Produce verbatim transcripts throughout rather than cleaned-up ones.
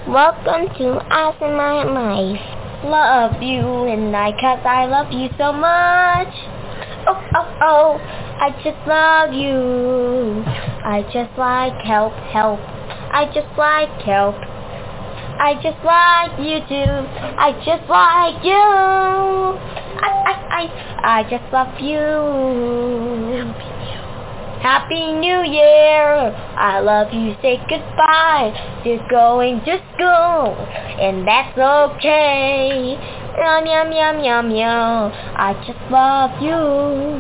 Welcome to Us in My Life. Love you and I, cause I love you so much. Oh, oh, oh, I just love you. I just like help, help. I just like help. I just like you too. I just like you. I, I, I, I just love you. Happy New Year. I love you. Say goodbye to going to school, and that's okay. Yum, yum, yum, yum, yum. I just love you.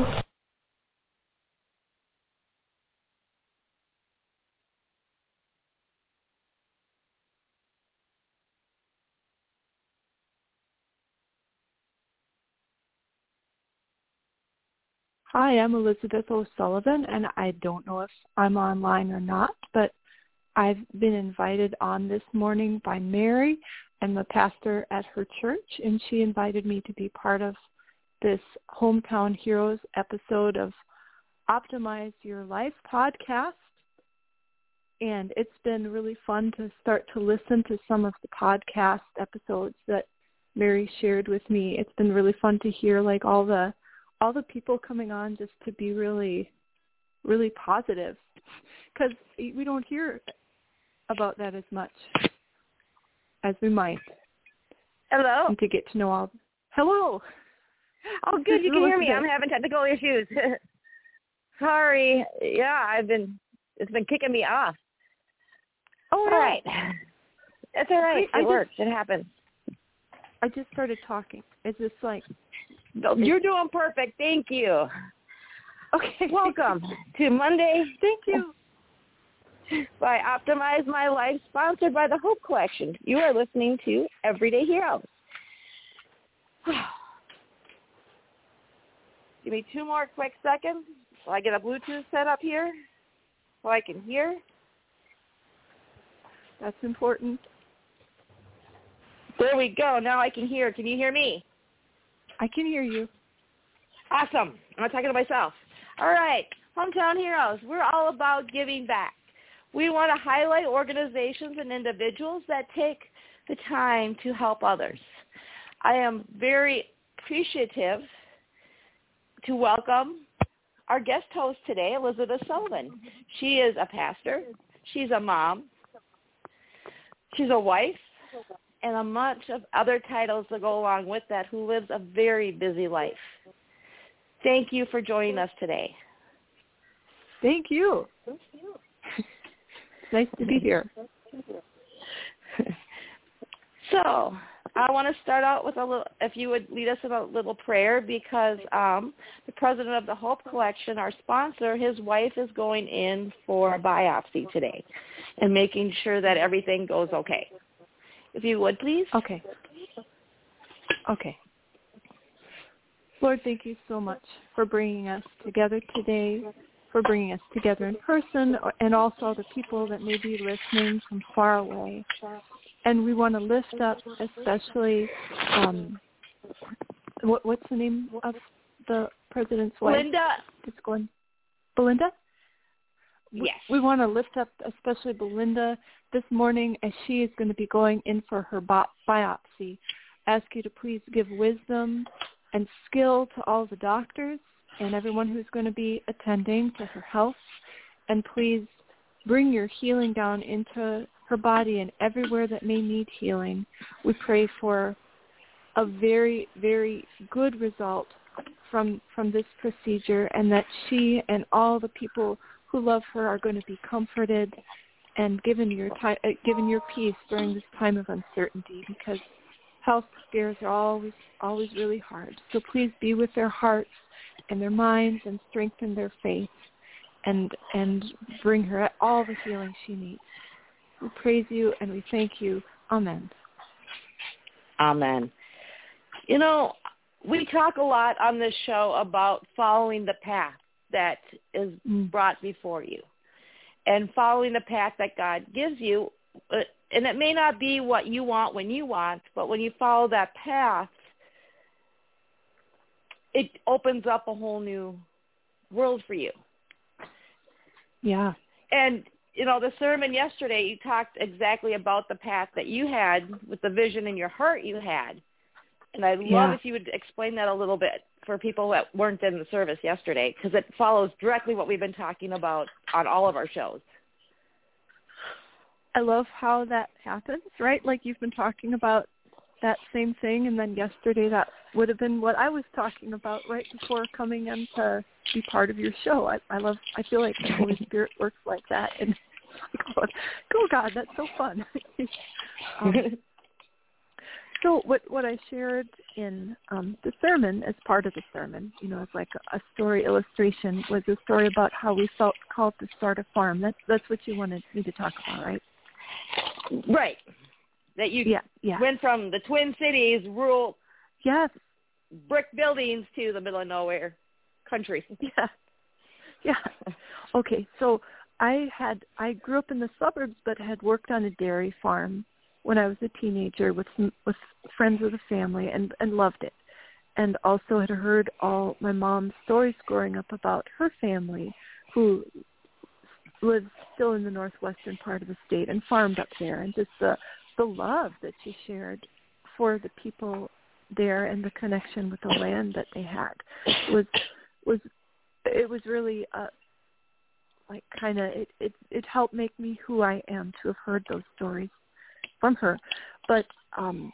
Hi, I'm Elizabeth O'Sullivan, and I don't know if I'm online or not, but I've been invited on this morning by Mary. I'm the pastor at her church, and she invited me to be part of this Hometown Heroes episode of Optimize Your Life podcast. And it's been really fun to start to listen to some of the podcast episodes that Mary shared with me. It's been really fun to hear like all the all the people coming on just to be really, really positive, because we don't hear about that as much as we might. Hello. And to get to know all. Hello. Oh, good. You can hear me. I'm having technical issues. Sorry. Yeah, I've been. It's been kicking me off. Oh, all no. right. It's all right. I it just, works. It happens. I just started talking. It's just like. You're doing perfect. Thank you. Okay. Welcome to Monday. Thank you. By Optimize My Life, sponsored by the Hope Collection. You are listening to Everyday Heroes. Give me two more quick seconds so I get a Bluetooth set up here so I can hear. That's important. There we go. Now I can hear. Can you hear me? I can hear you. Awesome. I'm not talking to myself. All right. Hometown Heroes. We're all about giving back. We want to highlight organizations and individuals that take the time to help others. I am very appreciative to welcome our guest host today, Elizabeth Sullivan. She is a pastor. She's a mom. She's a wife. And a bunch of other titles that go along with that, who lives a very busy life. Thank you for joining us today. Thank you. Thank you. It's nice to be here. So I want to start out with a little, if you would lead us in a little prayer, because um, the president of the Hope Collection, our sponsor, his wife is going in for a biopsy today and making sure that everything goes okay. If you would, please. Okay. Okay. Lord, thank you so much for bringing us together today, for bringing us together in person, and also the people that may be listening from far away. And we want to lift up especially, um, what, what's the name of the president's wife? Belinda. It's going, Belinda? Yes. We, we want to lift up especially Belinda this morning as she is going to be going in for her biopsy. Ask you to please give wisdom and skill to all the doctors and everyone who's going to be attending to her health. And please bring your healing down into her body and everywhere that may need healing. We pray for a very, very good result from from this procedure, and that she and all the people who love her are going to be comforted and given your time, uh, given your peace during this time of uncertainty, because health scares are always always really hard. So please be with their hearts and their minds and strengthen their faith, and and bring her all the healing she needs. We praise you and we thank you. Amen. Amen. You know, we talk a lot on this show about following the path that is brought before you, and following the path that God gives you. And it may not be what you want when you want, but when you follow that path, it opens up a whole new world for you. Yeah. And you know, the sermon yesterday, you talked exactly about the path that you had with the vision in your heart you had. And I'd love Yeah. if you would explain that a little bit for people that weren't in the service yesterday, because it follows directly what we've been talking about on all of our shows. I love how that happens, right? Like you've been talking about that same thing, and then yesterday that would have been what I was talking about right before coming in to be part of your show. I, I love, I feel like the Holy Spirit works like that, and oh, oh God, that's so fun. um, so what what I shared in um, the sermon as part of the sermon, you know, it's like a, a story illustration, was a story about how we felt called to start a farm. That's that's what you wanted me to talk about, right? Right. That you yeah, yeah. went from the Twin Cities, rural yes. brick buildings, to the middle of nowhere country. Yeah. Yeah. Okay, so I had I grew up in the suburbs, but had worked on a dairy farm when I was a teenager with with friends of the family, and, and loved it. And also had heard all my mom's stories growing up about her family, who lives still in the northwestern part of the state and farmed up there, and just the the love that she shared for the people there and the connection with the land that they had was was it was really uh, like kind of it, it it helped make me who I am to have heard those stories from her. But um,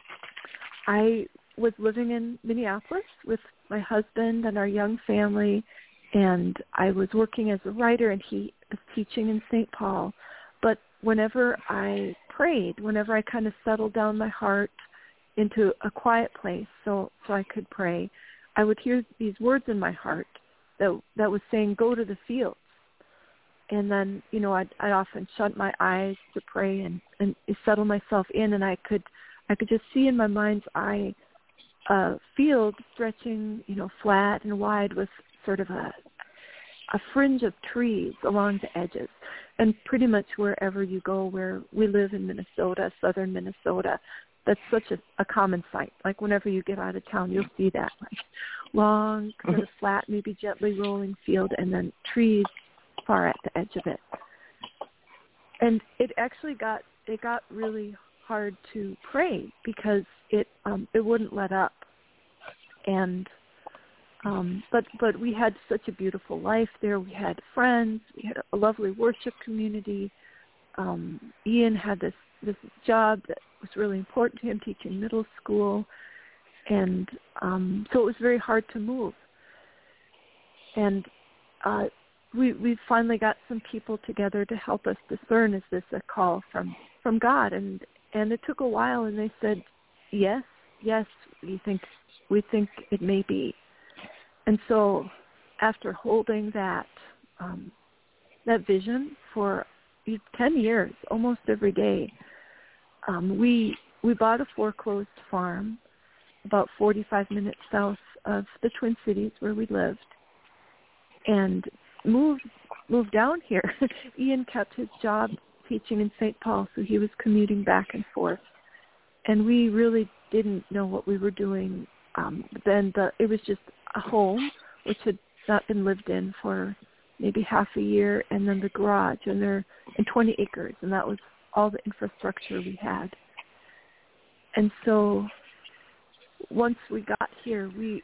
I was living in Minneapolis with my husband and our young family, and I was working as a writer, and he was teaching in Saint Paul. But whenever I prayed, whenever I kind of settled down my heart into a quiet place so so I could pray, I would hear these words in my heart that that was saying, go to the fields. And then, you know, I'd, I'd often shut my eyes to pray and, and settle myself in, and I could I could just see in my mind's eye a field stretching, you know, flat and wide with sort of a a fringe of trees along the edges. And pretty much wherever you go, where we live in Minnesota, southern Minnesota, that's such a, a common sight. Like whenever you get out of town, you'll see that, like long, kind of flat, maybe gently rolling field, and then trees far at the edge of it. And it actually got it got really hard to pray because it um, it wouldn't let up. And Um, but but we had such a beautiful life there. We had friends. We had a lovely worship community. Um, Ian had this, this job that was really important to him, teaching middle school. And um, so it was very hard to move. And uh, we we finally got some people together to help us discern, is this a call from, from God? And and it took a while, and they said, yes, yes, we think we think it may be. And so after holding that um, that vision for ten years, almost every day, um, we we bought a foreclosed farm about forty-five minutes south of the Twin Cities where we lived, and moved moved down here. Ian kept his job teaching in Saint Paul, so he was commuting back and forth. And we really didn't know what we were doing. Um, then the, it was just a home, which had not been lived in for maybe half a year, and then the garage, and there, and twenty acres, and that was all the infrastructure we had. And so once we got here, we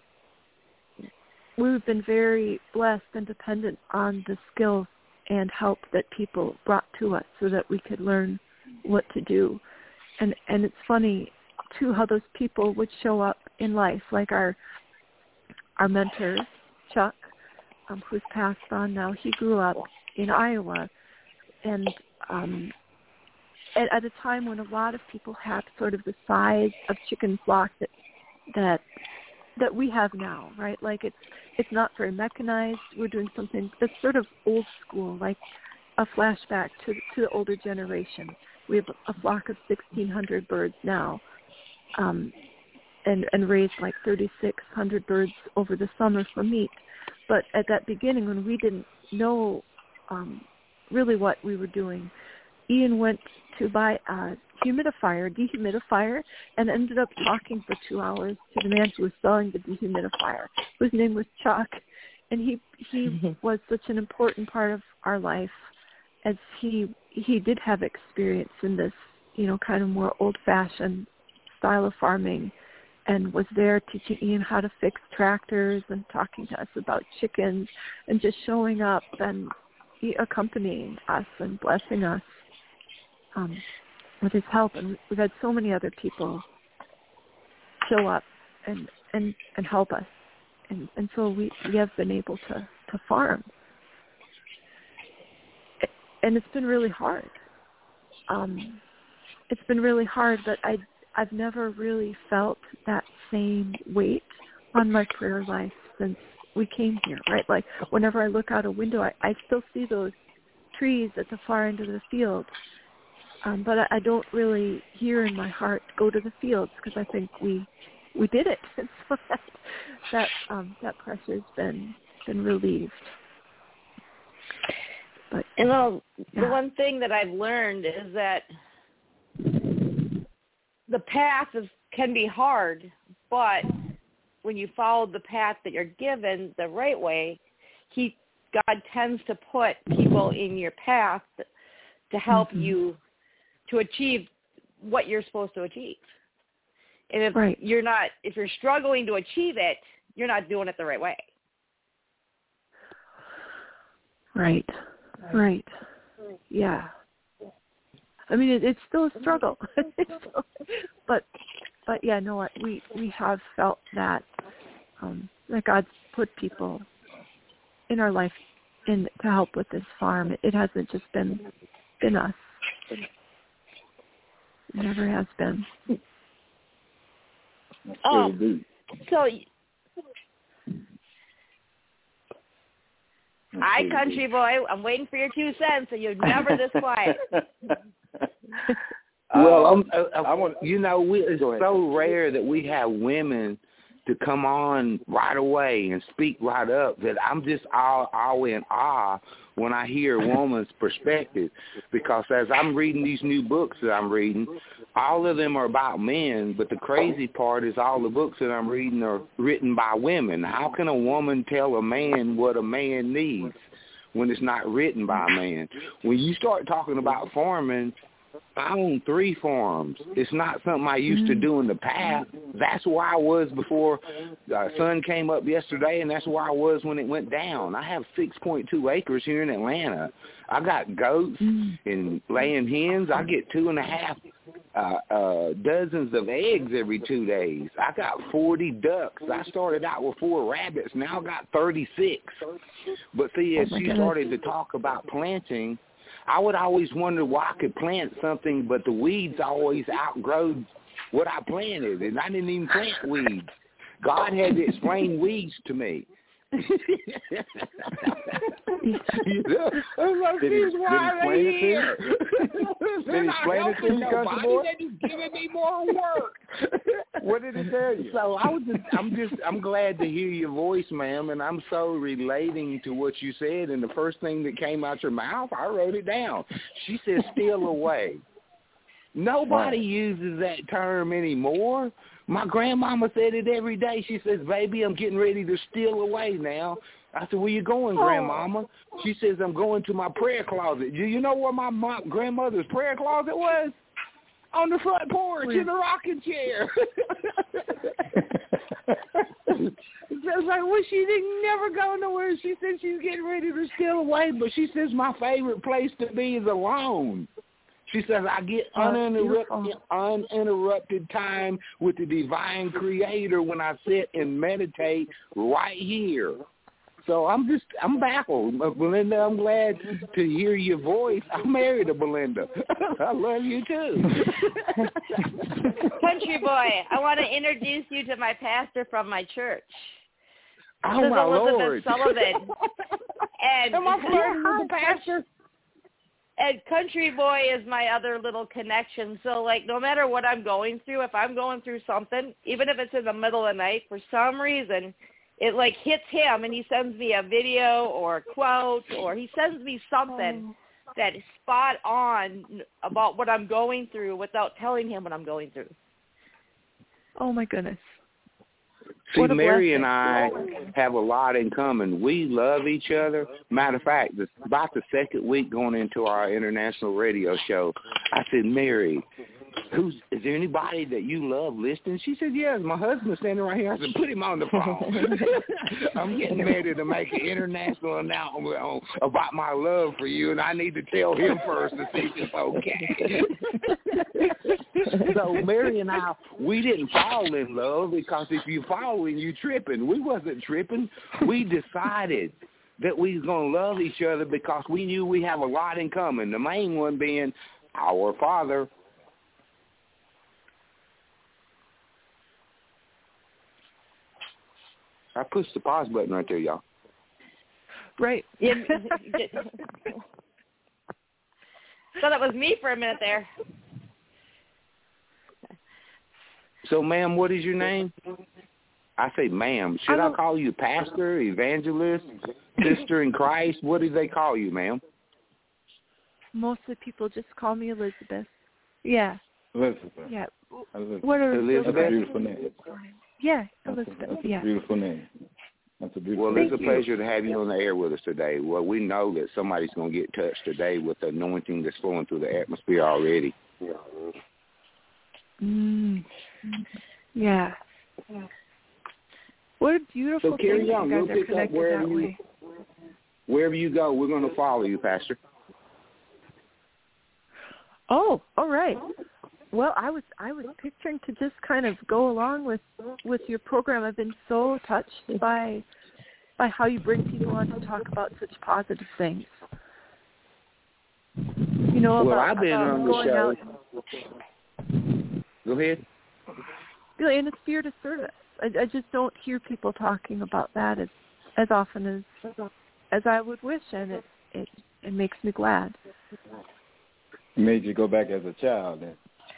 we've been very blessed and dependent on the skills and help that people brought to us so that we could learn what to do. And and it's funny too how those people would show up in life, like our our mentor, Chuck, um, who's passed on now. He grew up in Iowa, and um, at, at a time when a lot of people had sort of the size of chicken flock that that that we have now, right? Like it's it's not very mechanized. We're doing something that's sort of old school, like a flashback to to the older generation. We have a flock of sixteen hundred birds now, um, and and raised like thirty-six hundred birds over the summer for meat. But at that beginning, when we didn't know um, really what we were doing, Ian went to buy a humidifier, dehumidifier, and ended up talking for two hours to the man who was selling the dehumidifier, whose name was Chuck. And he he was such an important part of our life as he he did have experience in this, you know, kind of more old-fashioned style of farming, and was there teaching Ian how to fix tractors and talking to us about chickens and just showing up and he accompanying us and blessing us um, with his help. And we've had so many other people show up and, and, and help us. And, and so we, we have been able to, to farm. And it's been really hard. Um, it's been really hard, but I, I've never really felt that same weight on my prayer life since we came here, right? Like whenever I look out a window, I, I still see those trees at the far end of the field. Um, but I, I don't really hear in my heart, go to the fields, because I think we we did it. And so that that, um, that pressure's been been relieved. But, you know, yeah. the one thing that I've learned is that the path is, can be hard, but when you follow the path that you're given the right way, he God tends to put people in your path to help mm-hmm. you to achieve what you're supposed to achieve. And if right. you're not, if you're struggling to achieve it, you're not doing it the right way. Right. Right. Yeah. I mean, it, it's still a struggle, still, but but yeah, no, what we we have felt that um, that God's put people in our life in to help with this farm. It, it hasn't just been been us. It never has been. Um, so, hi, country boy. I'm waiting for your two cents, and you're never this quiet. Well, I'm, I, I want you know, we, it's so rare that we have women to come on right away and speak right up that I'm just all, all in awe when I hear a woman's perspective, because as I'm reading these new books that I'm reading, all of them are about men, but the crazy part is all the books that I'm reading are written by women. How can a woman tell a man what a man needs when it's not written by a man? When you start talking about farming, I own three farms. It's not something I used to do in the past. That's where I was before the sun came up yesterday, and that's where I was when it went down. I have six point two acres here in Atlanta. I got goats and laying hens. I get two and a half uh, uh, dozens of eggs every two days. I got forty ducks. I started out with four rabbits. Now I got thirty-six. But see, as she started to talk about planting, I would always wonder why I could plant something, but the weeds always outgrow what I planted, and I didn't even plant weeds. God had to explain weeds to me. You know, I was like, did he, why did he explain it to you? Did he explain it to you, country boy? Then he's giving me more work. What did he tell you? So I was just, I'm just, I'm glad to hear your voice, ma'am, and I'm so relating to what you said. And the first thing that came out your mouth, I wrote it down. She said, "Steal away." Nobody uses that term anymore. My grandmama said it every day. She says, "Baby, I'm getting ready to steal away now." I said, "Where you going, Grandmama?" She says, "I'm going to my prayer closet." Do you know where my mom, grandmother's prayer closet was? On the front porch in the rocking chair. I was like, well, she didn't never go nowhere. She said she's getting ready to steal away, but she says my favorite place to be is alone. She says, I get uninterrupted, uninterrupted time with the divine creator when I sit and meditate right here. So I'm just, I'm baffled. Belinda, I'm glad to hear your voice. I'm married to Belinda. I love you too. Country boy, I want to introduce you to my pastor from my church. Oh, this my is Elizabeth Lord. Sullivan. And Am I flirting with the pastor? And Country Boy is my other little connection. So, like, no matter what I'm going through, if I'm going through something, even if it's in the middle of the night, for some reason, it, like, hits him, and he sends me a video or a quote, or he sends me something oh. that is spot on about what I'm going through without telling him what I'm going through. Oh, my goodness. See, Mary and I have a lot in common. We love each other. Matter of fact, this, about the second week going into our international radio show, I said, Mary, who's is there anybody that you love listening? She said, yes, my husband's standing right here. I said, put him on the phone. I'm getting ready to make an international announcement on, about my love for you, and I need to tell him first to see if it's okay. So Mary and I, we didn't fall in love because if you fall in, you tripping. We wasn't tripping. We decided that we was going to love each other because we knew we have a lot in common, the main one being our Father. I pushed the pause button right there, y'all. Right. Yeah. So that was me for a minute there. So, ma'am, what is your name? I say, ma'am. Should I, I call you pastor, evangelist, sister in Christ? What do they call you, ma'am? Mostly people just call me Elizabeth. Yeah. Elizabeth. Yeah. Elizabeth. What are Elizabeth? That's a beautiful name. Yeah, That's Elizabeth. a, that's yeah. a beautiful name. That's a beautiful Well, name. it's a pleasure to have you on the air with us today. Well, we know that somebody's going to get touched today with the anointing that's flowing through the atmosphere already. Mm. Yeah. What a beautiful So carry thing on. you guys We'll are pick up connected wherever that you, way. wherever you go, we're going to follow you, Pastor. Oh, all right. Well, I was I was picturing to just kind of go along with, with your program. I've been so touched by by how you bring people on to talk about such positive things. You know, well, about, I've been about on the going show. out Go ahead. and, in the spirit of service. I, I just don't hear people talking about that as as often as as I would wish, and it it, it makes me glad. It made you go back as a child then.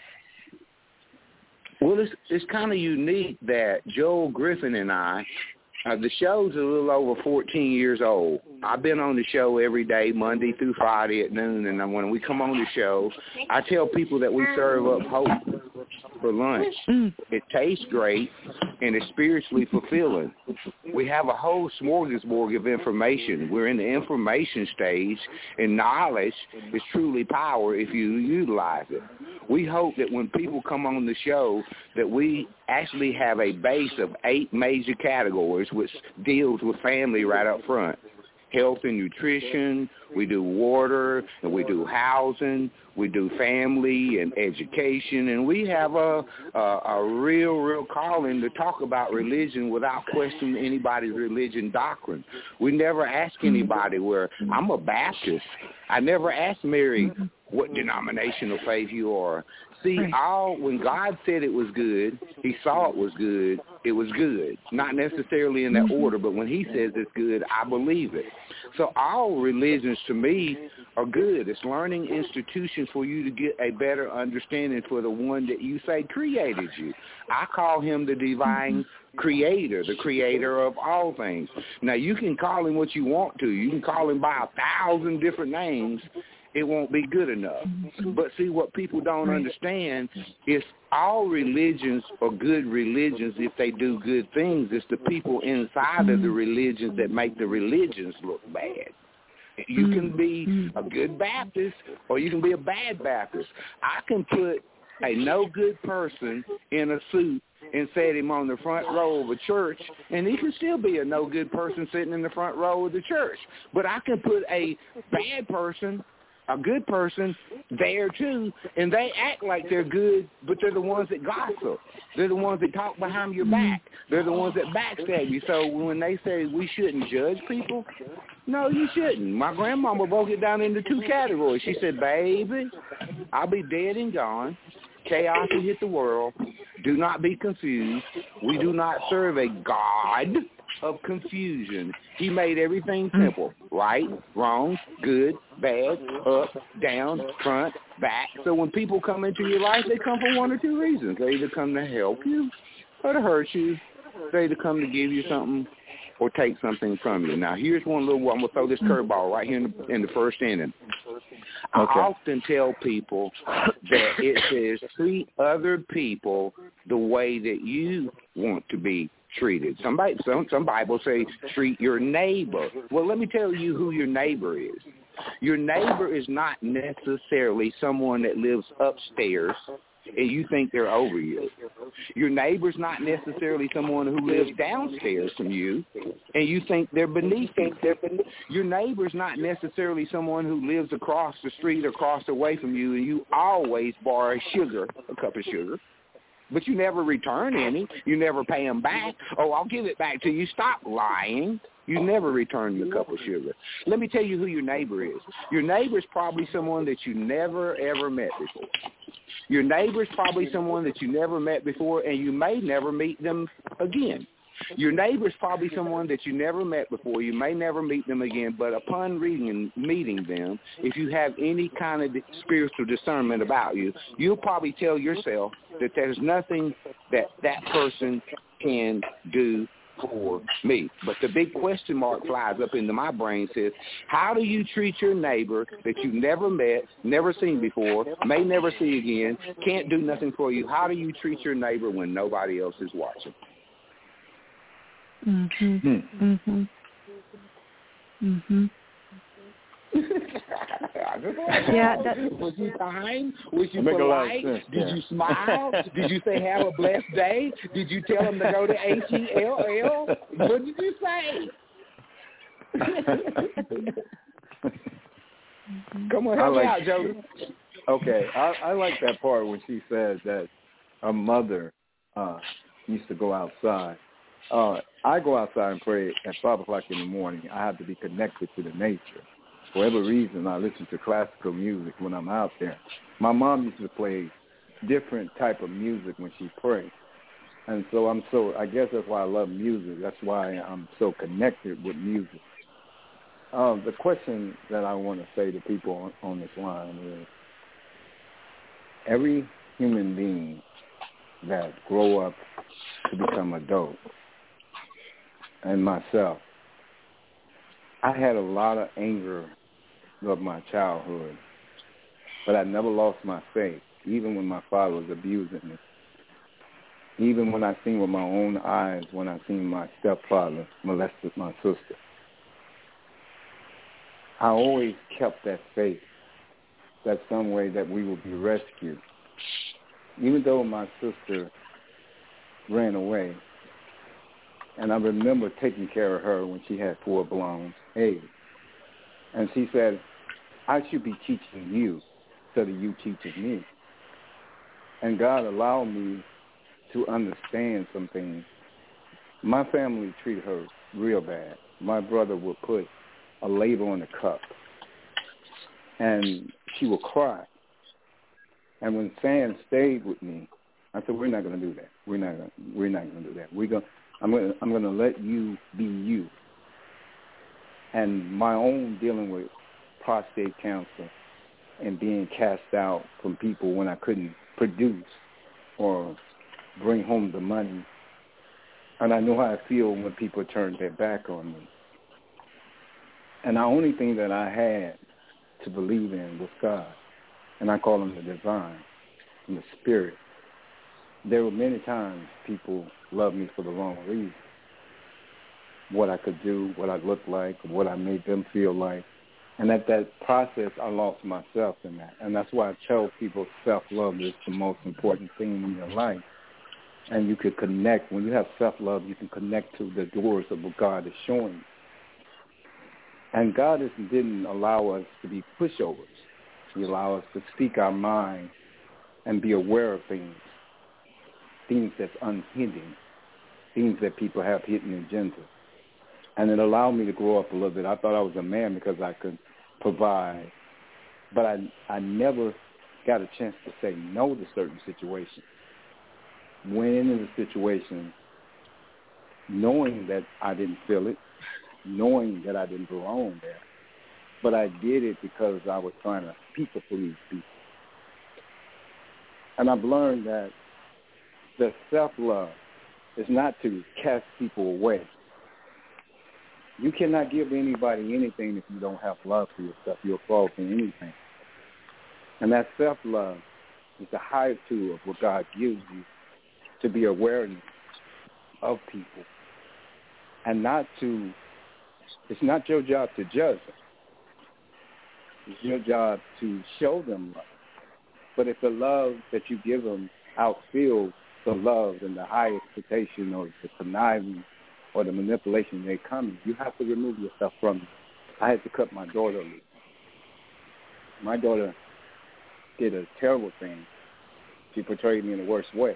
Well, it's it's kind of unique that Joel Griffin and I, uh, the show's a little over fourteen years old. I've been on the show every day, Monday through Friday at noon, and when we come on the show, I tell people that we serve up hope for lunch. Mm. It tastes great, and it's spiritually fulfilling. We have a whole smorgasbord of information. We're in the information stage, and knowledge is truly power if you utilize it. We hope that when people come on the show that we actually have a base of eight major categories which deals with family right up front. Health and nutrition, we do water, and we do housing, we do family and education, and we have a, a, a real, real calling to talk about religion without questioning anybody's religion doctrine. We never ask anybody where, I'm a Baptist. I never asked Mary what denominational faith you are. See, all when God said it was good, he saw it was good, it was good. Not necessarily in that order, but when he says it's good, I believe it. So all religions to me are good. It's learning institutions for you to get a better understanding for the one that you say created you. I call him the divine creator, the creator of all things. Now, you can call him what you want to. You can call him by a thousand different names. It won't be good enough. But see, what people don't understand is all religions are good religions if they do good things. It's the people inside of the religions that make the religions look bad. You can be a good Baptist or you can be a bad Baptist. I can put a no good person in a suit and set him on the front row of a church, and he can still be a no good person sitting in the front row of the church. But I can put a bad person, a good person there too, and they act like they're good, but they're the ones that gossip. They're the ones that talk behind your back. They're the ones that backstab you. So when they say we shouldn't judge people, no, you shouldn't. My grandmama broke it down into two categories. She said, baby, I'll be dead and gone. Chaos will hit the world. Do not be confused. We do not serve a God of confusion. He made everything simple. Right, wrong, good, bad, up, down, front, back. So when people come into your life, they come for one or two reasons. They either come to help you or to hurt you. They either come to give you something or take something from you. Now, here's one little one. I'm going to throw this curveball right here in the, in the first inning. Okay. I often tell people that it says treat other people the way that you want to be treated. Somebody, some, some Bibles say treat your neighbor. Well, let me tell you who your neighbor is. Your neighbor is not necessarily someone that lives upstairs and you think they're over you. Your neighbor's not necessarily someone who lives downstairs from you and you think they're beneath you. Your neighbor's not necessarily someone who lives across the street or across away from you and you always borrow sugar, a cup of sugar, but you never return any. You never pay them back. Oh, I'll give it back to you. Stop lying. You never return your cup of sugar. Let me tell you who your neighbor is. Your neighbor is probably someone that you never, ever met before. Your neighbor is probably someone that you never met before, and you may never meet them again. Your neighbor is probably someone that you never met before. You may never meet them again, but upon reading and meeting them, if you have any kind of spiritual discernment about you, you'll probably tell yourself that there's nothing that that person can do for me. But the big question mark flies up into my brain, says, how do you treat your neighbor that you've never met, never seen before, may never see again, can't do nothing for you? How do you treat your neighbor when nobody else is watching? Mhm. Hmm. Mhm. Mhm. Yeah, that was you kind? Was you Make a lot of polite? sense, Did yeah. you smile? Did you say have a blessed day? Did you tell him to go to H E L L? What did you say? Come on, help I like, me out, Joseph. Okay, I, I like that part when she says that her mother uh, used to go outside. Uh, I go outside and pray at five o'clock in the morning. I have to be connected to the nature. For whatever reason, I listen to classical music when I'm out there. My mom used to play different type of music when she prayed. And so I'm so, I guess that's why I love music. That's why I'm so connected with music. Um, the question that I want to say to people on, on this line is, every human being that grow up to become adult, and myself, I had a lot of anger of my childhood, but I never lost my faith, even when my father was abusing me. Even when I seen with my own eyes, when I seen my stepfather molested my sister. I always kept that faith that some way that we will be rescued. Even though my sister ran away, and I remember taking care of her when she had full-blown AIDS. And she said, I should be teaching you instead of you teaching me. And God allowed me to understand some things. My family treated her real bad. My brother would put a label on the cup, and she would cry. And when Sam stayed with me, I said, "We're not going to do that. We're not. Gonna, we're not going to do that. We're going. I'm going. To, I'm going to let you be you." And my own dealing with prostate cancer and being cast out from people when I couldn't produce or bring home the money. And I know how I feel when people turn their back on me. And the only thing that I had to believe in was God. And I call him the divine and the spirit. There were many times people loved me for the wrong reason. What I could do, what I looked like, what I made them feel like. And at that process, I lost myself in that. And that's why I tell people self-love is the most important thing in your life. And you could connect. When you have self-love, you can connect to the doors of what God is showing you. And God is, didn't allow us to be pushovers. He allowed us to speak our mind and be aware of things, things that's unhidden, things that people have hidden agendas. And it allowed me to grow up a little bit. I thought I was a man because I could provide, but I I never got a chance to say no to certain situations. Went into the situation knowing that I didn't feel it, knowing that I didn't belong there, but I did it because I was trying to people please people. And I've learned that the self-love is not to cast people away. You cannot give anybody anything if you don't have love for yourself. You'll fall for anything. And that self-love is the highest tool of what God gives you to be aware of people, and not to, it's not your job to judge them. It's your job to show them love. But if the love that you give them outfills the love and the high expectation or the conniving or the manipulation they come, you have to remove yourself from it. I had to cut my daughter loose. My daughter did a terrible thing. She portrayed me in the worst way.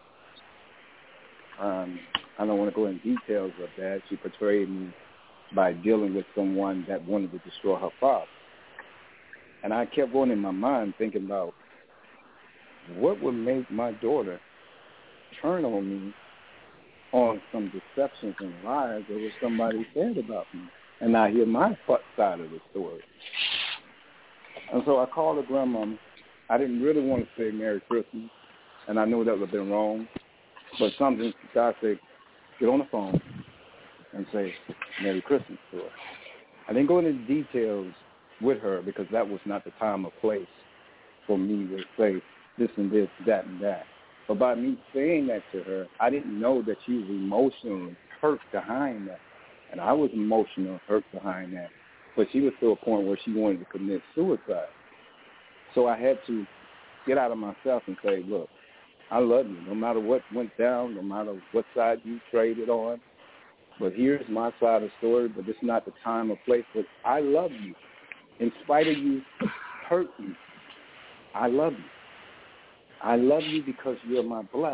Um, I don't want to go into details of that. She portrayed me by dealing with someone that wanted to destroy her father. And I kept going in my mind thinking about what would make my daughter turn on me on some deceptions and lies that was somebody said about me. And I hear my side of the story. And so I called her grandmama. I didn't really want to say Merry Christmas, and I know that would have been wrong. But something, God said, get on the phone and say Merry Christmas to her. I didn't go into details with her because that was not the time or place for me to say this and this, that and that. But by me saying that to her, I didn't know that she was emotionally hurt behind that. And I was emotionally hurt behind that. But she was to a point where she wanted to commit suicide. So I had to get out of myself and say, look, I love you no matter what went down, no matter what side you traded on. But here's my side of the story, but it's not the time or place. But I love you. In spite of you hurt me, I love you. I love you because you're my blood.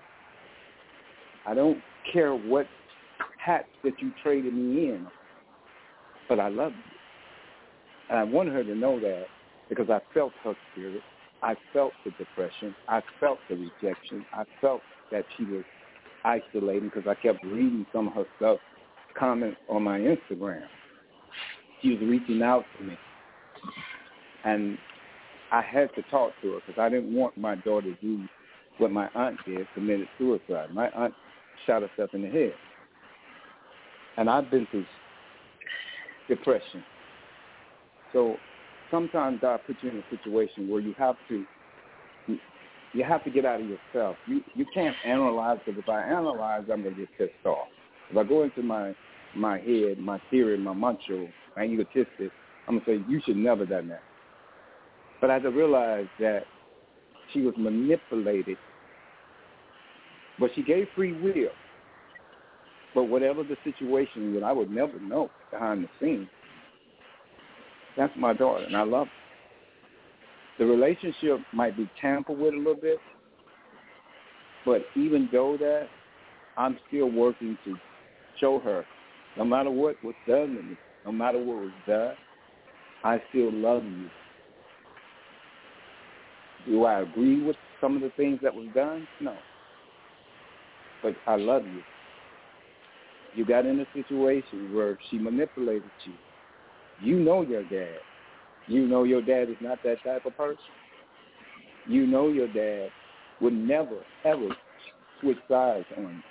I don't care what hats that you traded me in, but I love you. And I want her to know that because I felt her spirit. I felt the depression. I felt the rejection. I felt that she was isolating because I kept reading some of her stuff, comments on my Instagram. She was reaching out to me. And I had to talk to her because I didn't want my daughter to do what my aunt did, committed suicide. My aunt shot herself in the head. And I've been through depression. So sometimes God puts you in a situation where you have to you have to get out of yourself. You you can't analyze, because if I analyze, I'm going to get pissed off. If I go into my my head, my theory, my macho, my egotistic, I'm going to say, you should never done that. But I had to realize that she was manipulated, but she gave free will. But whatever the situation was, I would never know behind the scenes. That's my daughter, and I love her. The relationship might be tampered with a little bit, but even though that, I'm still working to show her, no matter what was done to me, no matter what was done, I still love you. Do I agree with some of the things that was done? No. But I love you. You got in a situation where she manipulated you. You know your dad. You know your dad is not that type of person. You know your dad would never, ever switch sides on you.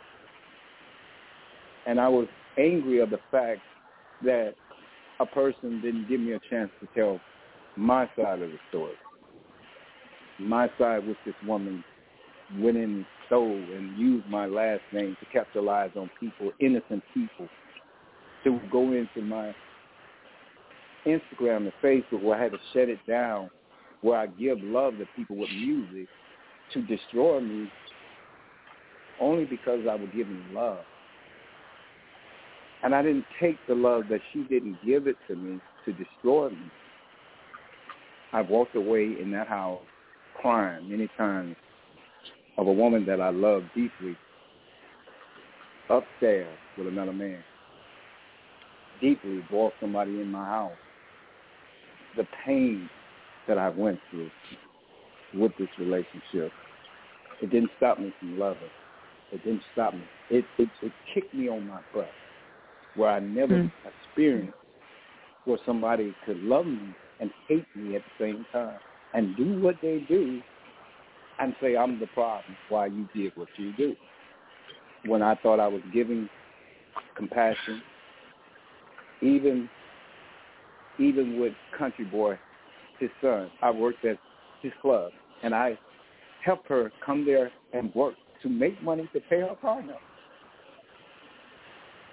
And I was angry of the fact that a person didn't give me a chance to tell my side of the story. My side was this woman went in and stole and used my last name to capitalize on people, innocent people, to go into my Instagram and Facebook where I had to shut it down, where I give love to people with music, to destroy me only because I was giving love. And I didn't take the love that she didn't give it to me to destroy me. I walked away in that house crying many times of a woman that I love deeply upstairs with another man. Deeply brought somebody in my house. The pain that I went through with this relationship, it didn't stop me from loving. It didn't stop me. It, it, it kicked me on my butt where I never mm. experienced where somebody could love me and hate me at the same time and do what they do and say, I'm the problem why you did what you do. When I thought I was giving compassion, even even with Country Boy, his son, I worked at his club, and I helped her come there and work to make money to pay her car note.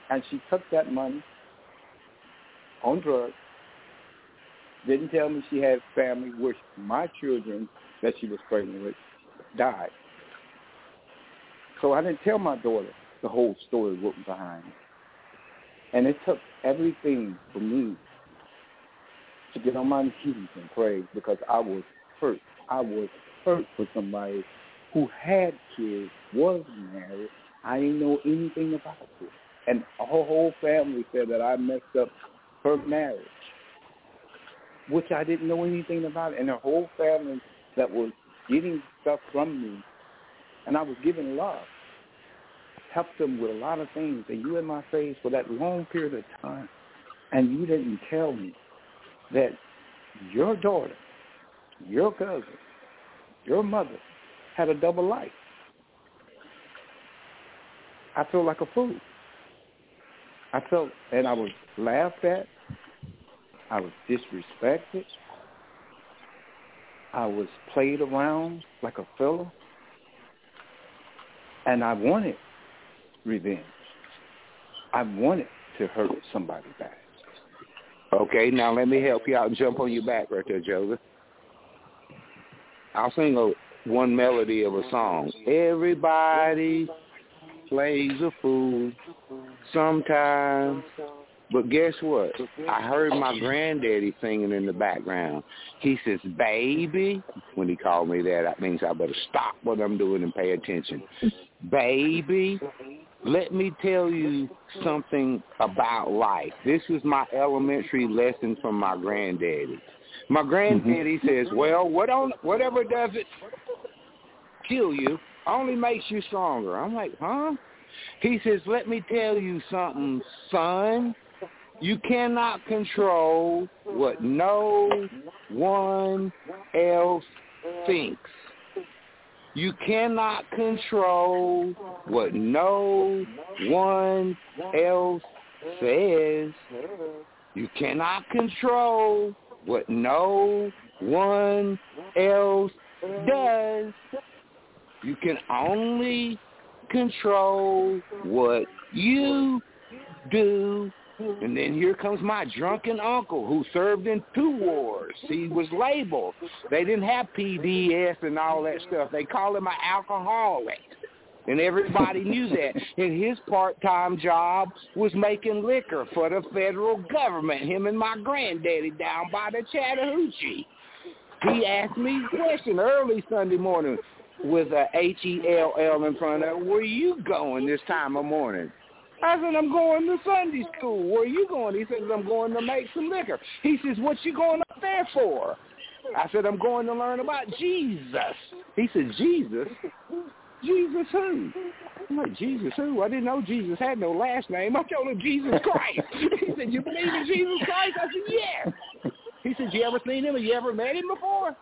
And she took that money on drugs, didn't tell me she had family, which my children that she was pregnant with died. So I didn't tell my daughter the whole story, what was behind it. And it took everything for me to get on my knees and pray because I was hurt. I was hurt for somebody who had kids, was married. I didn't know anything about it. And her whole family said that I messed up her marriage, which I didn't know anything about. And her whole family that was getting stuff from me, and I was giving love, helped them with a lot of things. And you in my face for that long period of time, and you didn't tell me that your daughter, your cousin, your mother had a double life. I felt like a fool. I felt, and I was laughed at. I was disrespected. I was played around like a fellow. And I wanted revenge. I wanted to hurt somebody back. Okay, now let me help you out and jump on your back right there, Joseph. I'll sing a, one melody of a song. Everybody plays a fool sometimes. But guess what? I heard my granddaddy singing in the background. He says, baby, when he called me that, that means I better stop what I'm doing and pay attention. Baby, let me tell you something about life. This was my elementary lesson from my granddaddy. My granddaddy mm-hmm. says, well, what on, whatever doesn't kill you only makes you stronger. I'm like, huh? He says, let me tell you something, son. You cannot control what no one else thinks. You cannot control what no one else says. You cannot control what no one else does. You can only control what you do. And then here comes my drunken uncle who served in two wars. He was labeled. They didn't have P D S and all that stuff. They called him an alcoholic. And everybody knew that. And his part-time job was making liquor for the federal government, him and my granddaddy down by the Chattahoochee. He asked me a question early Sunday morning with a H E L L in front of it. Where you going this time of morning? I said, I'm going to Sunday school. Where are you going? He said, I'm going to make some liquor. He says, what you going up there for? I said, I'm going to learn about Jesus. He said, Jesus? Jesus who? I'm like, Jesus who? I didn't know Jesus had no last name. I told him Jesus Christ. He said, you believe in Jesus Christ? I said, yes. He said, you ever seen him? Have you ever met him before?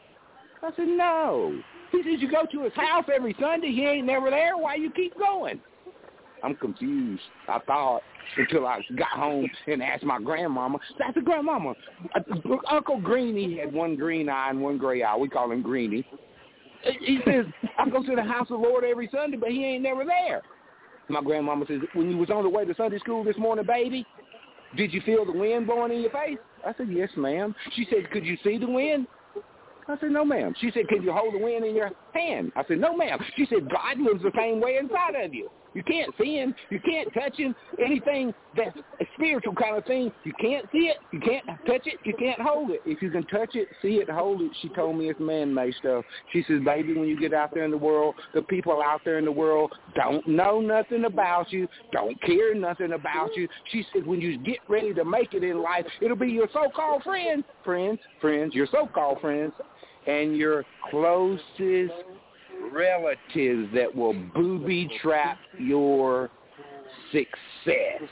I said, no. He said, you go to his house every Sunday. He ain't never there. Why you keep going? I'm confused, I thought, until I got home and asked my grandmama. I said, Grandmama, Uncle Greenie had one green eye and one gray eye. We call him Greenie. He says, I go to the house of the Lord every Sunday, but he ain't never there. My grandmama says, when you was on the way to Sunday school this morning, baby, did you feel the wind blowing in your face? I said, yes, ma'am. She said, could you see the wind? I said, no, ma'am. She said, can you hold the wind in your hand? I said, no, ma'am. She said, God lives the same way inside of you. You can't see him. You can't touch him. Anything that's a spiritual kind of thing, you can't see it. You can't touch it. You can't hold it. If you can touch it, see it, hold it, she told me it's man-made stuff. She says, baby, when you get out there in the world, the people out there in the world don't know nothing about you, don't care nothing about you. She said, when you get ready to make it in life, it'll be your so-called friends, friends, friends, your so-called friends, and your closest relatives that will booby trap your success.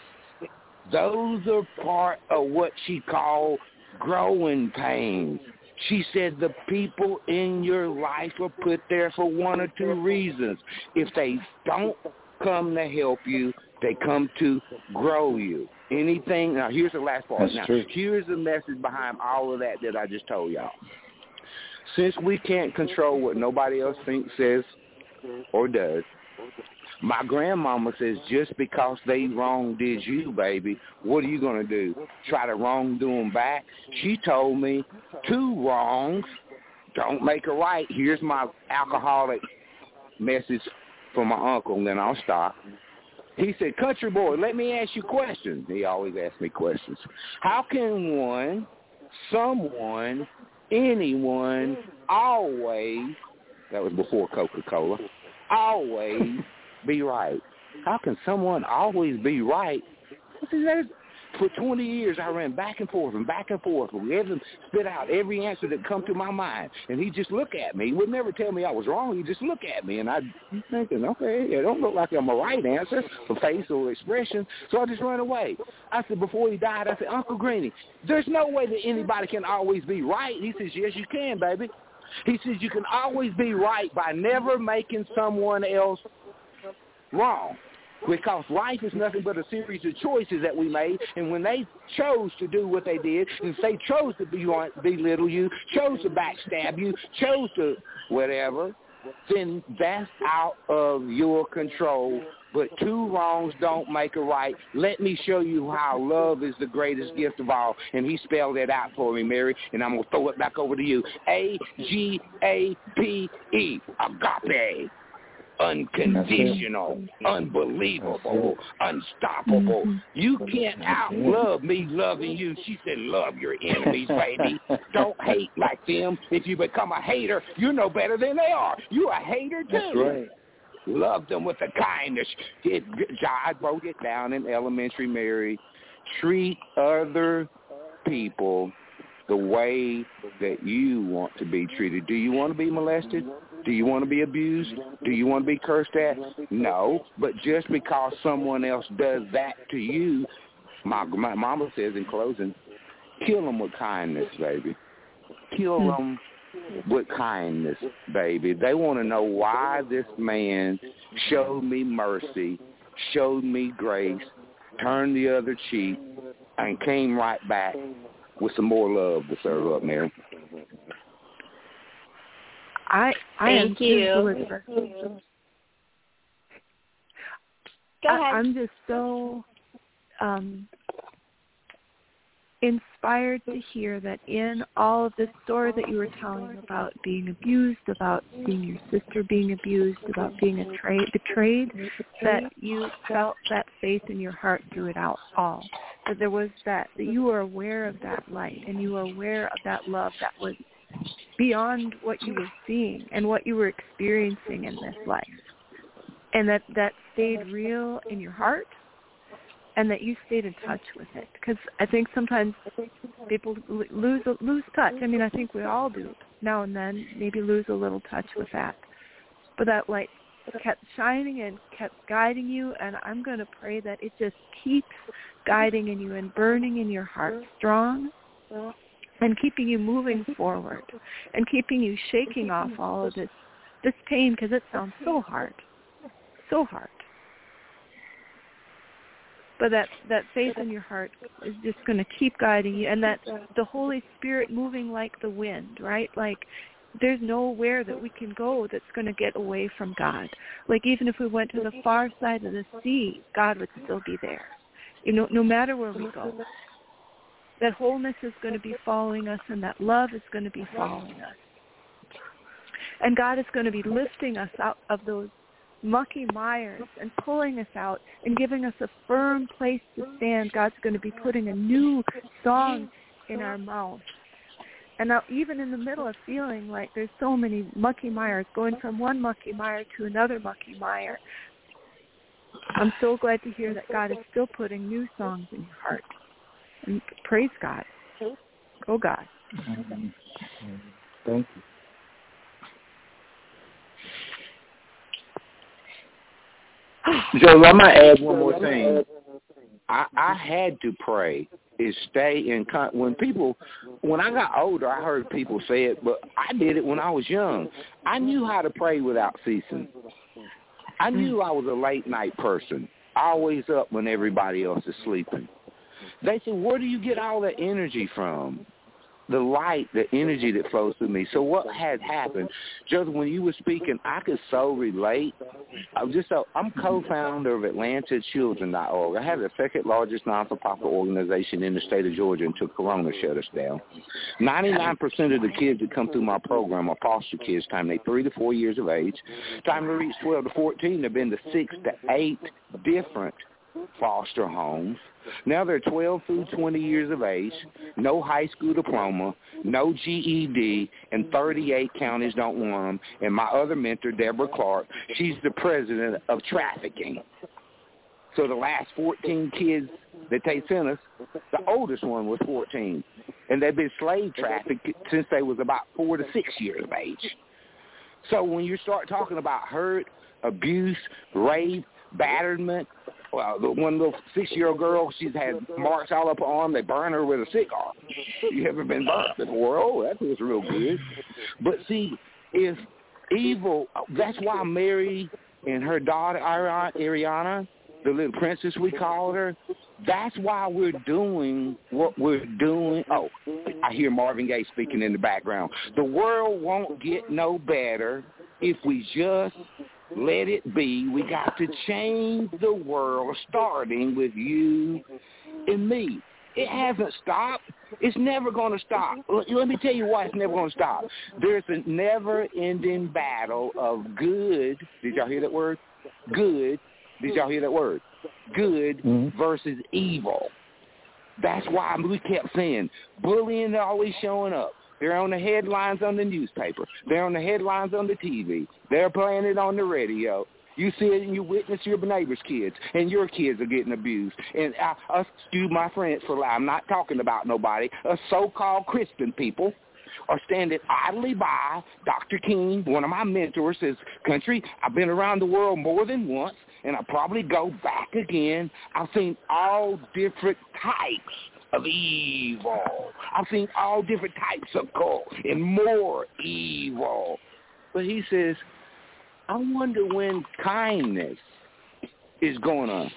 Those are part of what she called growing pains. She said the people in your life are put there for one or two reasons. If they don't come to help you, they come to grow you. Anything, now here's the last part. That's now, true. Here's the message behind all of that that I just told y'all. Since we can't control what nobody else thinks, says, or does, My grandmama says just because they wronged you, baby, what are you going to do? Try to wrong do them back? She told me two wrongs don't make a right. Here's my alcoholic message from my uncle, and then I'll stop. He said, country boy, let me ask you questions. He always asks me questions. How can one, someone, anyone, always, that was before Coca-Cola, always be right? How can someone always be right? I said, there's, for twenty years, I ran back and forth and back and forth. We had to spit out every answer that come to my mind. And he'd just look at me. He would never tell me I was wrong. He'd just look at me. And I'd be thinking, okay, it don't look like I'm a right answer for facial expression. So I just ran away. I said, before he died, I said, Uncle Greenie, there's no way that anybody can always be right. He says, yes, you can, baby. He says, you can always be right by never making someone else wrong. Because life is nothing but a series of choices that we made, and when they chose to do what they did, and they chose to be, belittle you, chose to backstab you, chose to whatever, then that's out of your control. But two wrongs don't make a right. Let me show you how love is the greatest gift of all. And he spelled it out for me, Mary, and I'm going to throw it back over to you. A G A P E, agape. Unconditional, unbelievable, unstoppable. Mm-hmm. You can't outlove me loving you. She said, love your enemies, baby. Don't hate like them. If you become a hater, you're no better than they are. You're a hater, too. That's right. Love them with a kindness. It, I wrote it down in elementary, Mary. Treat other people the way that you want to be treated. Do you want to be molested? Do you want to be abused? Do you want to be cursed at? No, but just because someone else does that to you, my, my mama says in closing, kill them with kindness, baby. Kill them with kindness, baby. They want to know why this man showed me mercy, showed me grace, turned the other cheek, and came right back with some more love to serve up, Mary. I I Thank am you. Elizabeth. Go ahead. I, I'm just so um, inspired to hear that in all of this story that you were telling about being abused, about seeing your sister being abused, about being a tra- betrayed, that you felt that faith in your heart through it out all. That there was that, that you were aware of that light and you were aware of that love that was beyond what you were seeing and what you were experiencing in this life. And that, that stayed real in your heart and that you stayed in touch with it. Because I think sometimes people lose lose touch. I mean, I think we all do now and then, maybe lose a little touch with that. But that light kept shining and kept guiding you, and I'm going to pray that it just keeps guiding in you and burning in your heart strong and keeping you moving forward and keeping you shaking off all of this, this pain, because it sounds so hard, so hard. But that, that faith in your heart is just going to keep guiding you, and that the Holy Spirit moving like the wind, right? Like there's nowhere that we can go that's going to get away from God. Like even if we went to the far side of the sea, God would still be there. You know, no matter where we go. That wholeness is going to be following us, and that love is going to be following us. And God is going to be lifting us out of those mucky mires and pulling us out and giving us a firm place to stand. God's going to be putting a new song in our mouth. And now even in the middle of feeling like there's so many mucky mires, going from one mucky mire to another mucky mire, I'm so glad to hear that God is still putting new songs in your heart. And praise God. Oh, God. Thank you. Joe, I might add one more thing. I, I had to pray is stay in con- when people when I got older I heard people say it, but I did it when I was young. I knew how to pray without ceasing. I knew I was a late night person, always up when everybody else is sleeping. They said, where do you get all that energy from? The light, the energy that flows through me. So what had happened, just when you were speaking, I could so relate I'm just so I'm co-founder of Atlanta Children dot org. I have the second largest non-for-profit organization in the state of Georgia until Corona shut us down. ninety-nine percent of the kids that come through my program are foster kids. Time they three to four years of age. Time to reach twelve to fourteen, they've been to six to eight different foster homes. Now they're twelve through twenty years of age, no high school diploma, no G E D, and thirty-eight counties don't want them. And my other mentor, Deborah Clark, she's the president of trafficking. So the last fourteen kids that they sent us, the oldest one was fourteen. And they've been slave trafficked since they was about four to six years of age. So when you start talking about hurt, abuse, rape, batterment, well, the one little six-year-old girl, she's had marks all up her arm. They burn her with a cigar. You ever been burnt before? Oh, that feels real good. But see, if evil, that's why Mary and her daughter, Ariana, the little princess we called her, that's why we're doing what we're doing. Oh, I hear Marvin Gaye speaking in the background. The world won't get no better if we just let it be. We got to change the world, starting with you and me. It hasn't stopped. It's never going to stop. Let me tell you why it's never going to stop. There's a never-ending battle of good. Did y'all hear that word? Good. Did y'all hear that word? Good mm-hmm. versus evil. That's why we kept saying bullying always showing up. They're on the headlines on the newspaper. They're on the headlines on the T V. They're playing it on the radio. You see it and you witness your neighbor's kids, and your kids are getting abused. And I, us, excuse my friends for I'm not talking about nobody. Us so-called Christian people are standing idly by. Doctor King, one of my mentors, says, country, I've been around the world more than once, and I'll probably go back again. I've seen all different types of evil. I've seen all different types of cult and more evil. But he says, I wonder when kindness is going to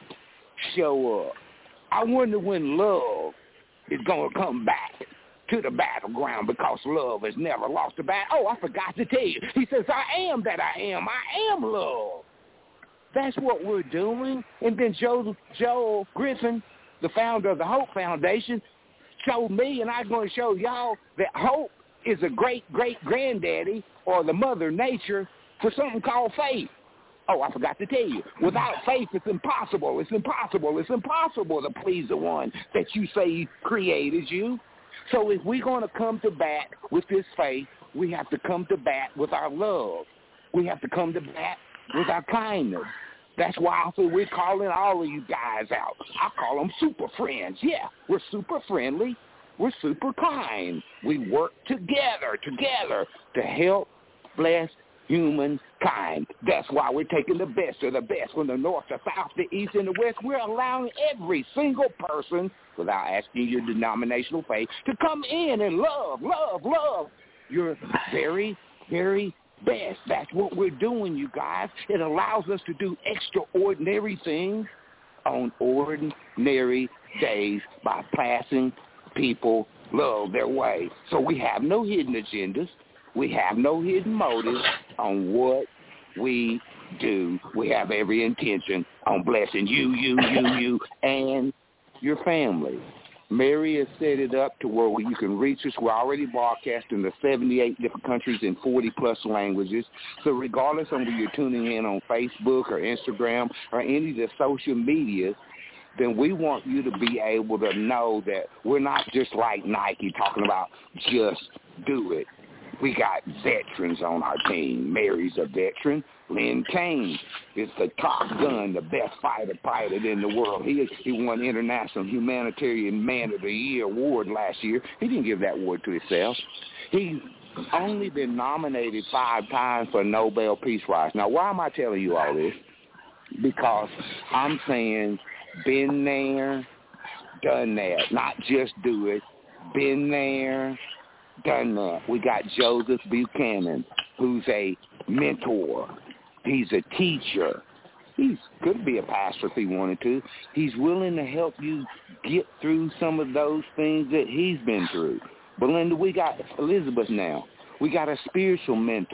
show up. I wonder when love is going to come back to the battleground, because love has never lost a battle. Oh, I forgot to tell you. He says, I am that I am. I am love. That's what we're doing. And then Joe, Joel Griffin, the founder of the Hope Foundation, showed me, and I'm going to show y'all, that hope is a great-great-granddaddy or the mother nature for something called faith. Oh, I forgot to tell you. Without faith, it's impossible. It's impossible. It's impossible to please the one that you say created you. So if we're going to come to bat with this faith, we have to come to bat with our love. We have to come to bat with our kindness. That's why I say we're calling all of you guys out. I call them super friends. Yeah, we're super friendly. We're super kind. We work together, together to help bless humankind. That's why we're taking the best of the best from the north, the south, the east, and the west. We're allowing every single person, without asking your denominational faith, to come in and love, love, love your very, very best. That's what we're doing, you guys. It allows us to do extraordinary things on ordinary days by passing people love their way. So we have no hidden agendas. We have no hidden motives on what we do. We have every intention on blessing you, you, you, you, and your family. Mary has set it up to where you can reach us. We're already broadcasting to seventy-eight different countries in forty-plus languages. So regardless of whether you're tuning in on Facebook or Instagram or any of the social medias, then we want you to be able to know that we're not just like Nike talking about just do it. We got veterans on our team. Mary's a veteran. Lynn Kane is the top gun, the best fighter pilot in the world. He he won International Humanitarian Man of the Year award last year. He didn't give that award to himself. He's only been nominated five times for a Nobel Peace Prize. Now, why am I telling you all this? Because I'm saying been there, done that. Not just do it. Been there, done that. We got Joseph Buchanan, who's a mentor. He's a teacher. He could be a pastor if he wanted to. He's willing to help you get through some of those things that he's been through. Belinda, we got Elizabeth now. We got a spiritual mentor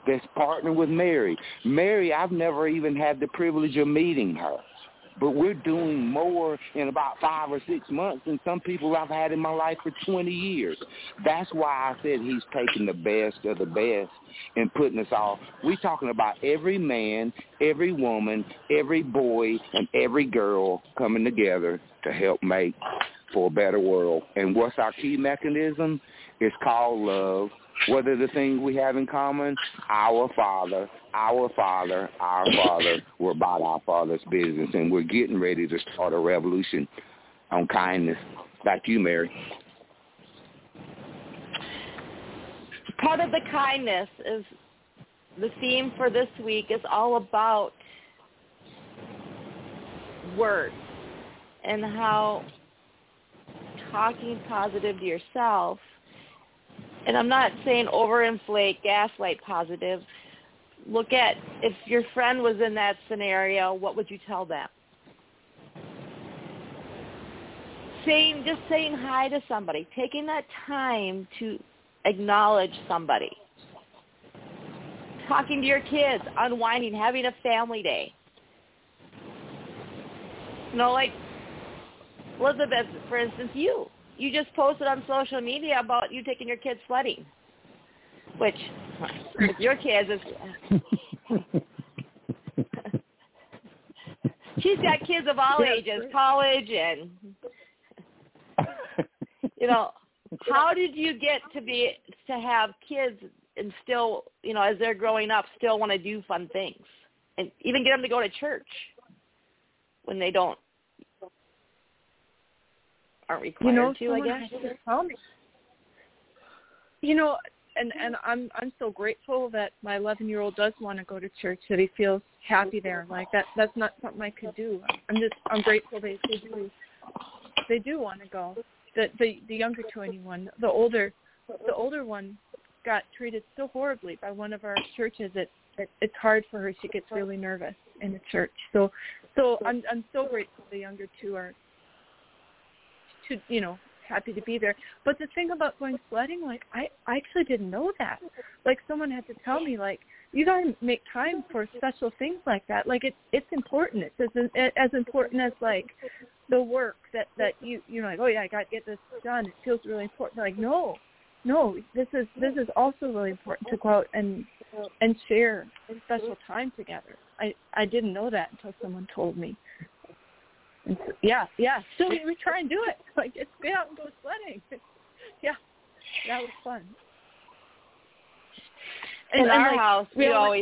that's partnered with Mary. Mary, I've never even had the privilege of meeting her. But we're doing more in about five or six months than some people I've had in my life for twenty years. That's why I said he's taking the best of the best and putting us all. We're talking about every man, every woman, every boy, and every girl coming together to help make for a better world. And what's our key mechanism? It's called love. What are the things we have in common? Our Father, our Father, our Father. We're about our Father's business, and we're getting ready to start a revolution on kindness. Back to you, Mary. Part of the kindness is the theme for this week is all about words and how talking positive to yourself. And I'm not saying overinflate, gaslight positive. Look at, if your friend was in that scenario, what would you tell them? Saying, just saying hi to somebody, taking that time to acknowledge somebody. Talking to your kids, unwinding, having a family day. You know, like Elizabeth, for instance, you. You just posted on social media about you taking your kids sledding, which with your kids is she's got kids of all ages, college, and you know, how did you get to be to have kids and still, you know, as they're growing up, still want to do fun things and even get them to go to church when they don't? Aren't required you know, to, I guess. Tell me. You know, and and I'm I'm so grateful that my eleven-year-old does want to go to church, that he feels happy there. Like that that's not something I could do. I'm just I'm grateful they, they do they do want to go. The the the younger two anyone, the older the older one got treated so horribly by one of our churches that it, it's hard for her. She gets really nervous in the church. So so I'm I'm so grateful the younger two are. To, you know, happy to be there. But the thing about going sledding, like, I, I actually didn't know that. Like, someone had to tell me, like, you got to make time for special things like that. Like, it's it's important. It's as, as important as, like, the work that, that you, you know, like, oh, yeah, I got to get this done. It feels really important. Like, no, no, this is this is also really important to go out and and share special time together. I, I didn't know that until someone told me. And so, yeah, yeah. So we, we try and do it. Like, just get out and go sledding. Yeah, that was fun. In and, our and like, house, we, we always...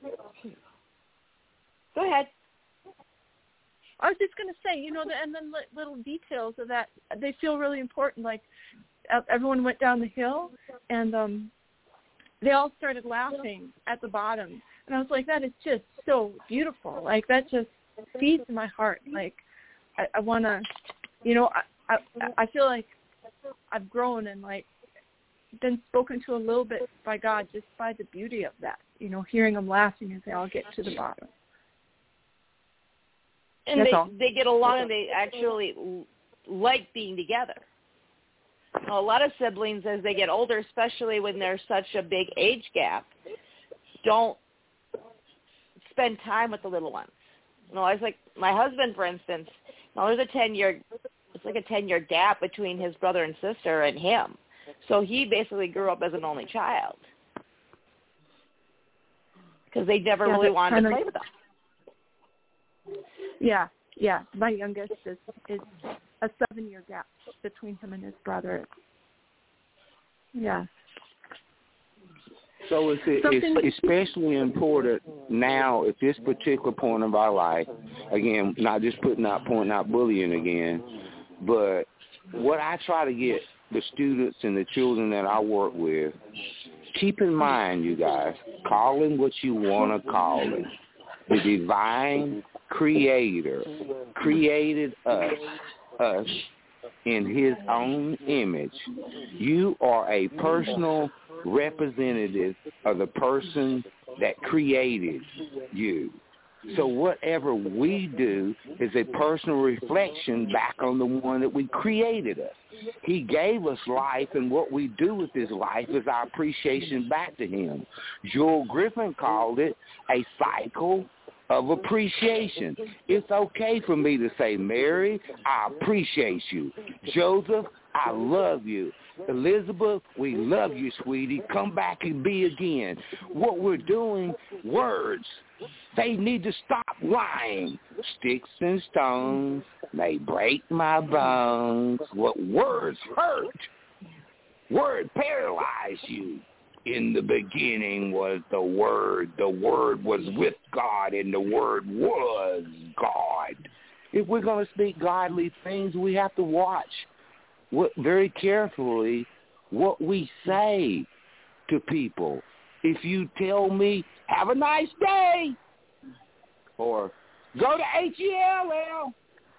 Go ahead. I was just going to say, you know, the, and then little details of that, they feel really important. Like, everyone went down the hill, and um, they all started laughing at the bottom. And I was like, that is just so beautiful. Like, that just feeds my heart. Like, I, I want to, you know, I, I I feel like I've grown and, like, been spoken to a little bit by God just by the beauty of that, you know, hearing them laughing as they all get to the bottom. And That's they, all. they get along and they actually like being together. You know, a lot of siblings, as they get older, especially when there's such a big age gap, don't spend time with the little ones. You know, I was like, my husband, for instance, you know, there's a ten-year, it's like a ten-year gap between his brother and sister and him. So he basically grew up as an only child because they never yeah, really wanted to of, play with them. Yeah, yeah. My youngest is, is a seven-year gap between him and his brother. Yeah. So it's, it's especially important now at this particular point of our life, again, not just putting out, pointing out bullying again, but what I try to get the students and the children that I work with, keep in mind, you guys, call it what you want to call it. The divine creator created us, us in his own image. You are a personal representative of the person that created you. So whatever we do is a personal reflection back on the one that we created us. He gave us life, and what we do with his life is our appreciation back to him. Joel Griffin called it a cycle of appreciation. It's okay for me to say, Mary, I appreciate you. Joseph, I love you. Elizabeth, we love you, sweetie. Come back and be again. What we're doing, words, they need to stop lying. Sticks and stones may break my bones. What words hurt. Word paralyze you. In the beginning was the Word. The Word was with God, and the Word was God. If we're going to speak godly things, we have to watch what, very carefully what we say to people. If you tell me, have a nice day, or go to H E L L,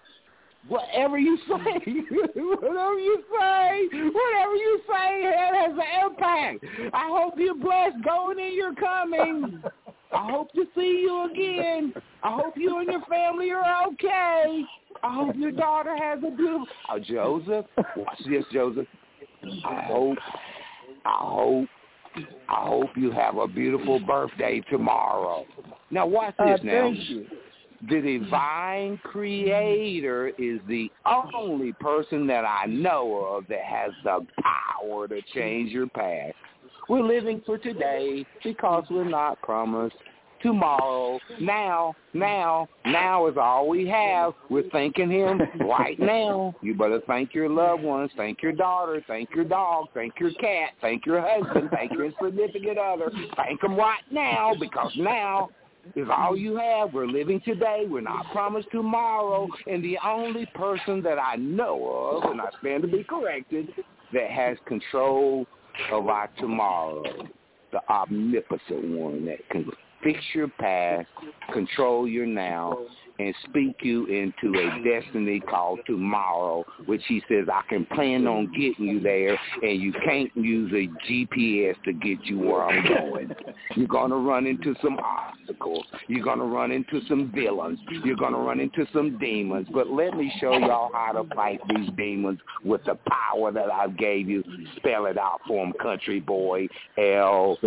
whatever you say, whatever you say, whatever you say, it has an impact. I hope you're blessed going and you're coming. I hope to see you again. I hope you and your family are okay. I hope your daughter has a beautiful... Oh, Joseph, watch this, Joseph. I hope, I hope, I hope you have a beautiful birthday tomorrow. Now, watch this uh, now. Thank you. The divine creator is the only person that I know of that has the power to change your past. We're living for today because we're not promised tomorrow. Now, now, now is all we have. We're thanking him right now. You better thank your loved ones, thank your daughter, thank your dog, thank your cat, thank your husband, thank your significant other. Thank them right now, because now is all you have. We're living today. We're not promised tomorrow. And the only person that I know of, and I stand to be corrected, that has control of our tomorrow, the omnipotent one that can fix your past, control your now, and speak you into a destiny called tomorrow, which he says, I can plan on getting you there, and you can't use a G P S to get you where I'm going. You're going to run into some obstacles. You're going to run into some villains. You're going to run into some demons. But let me show y'all how to fight these demons with the power that I gave you. Spell it out for them, country boy. L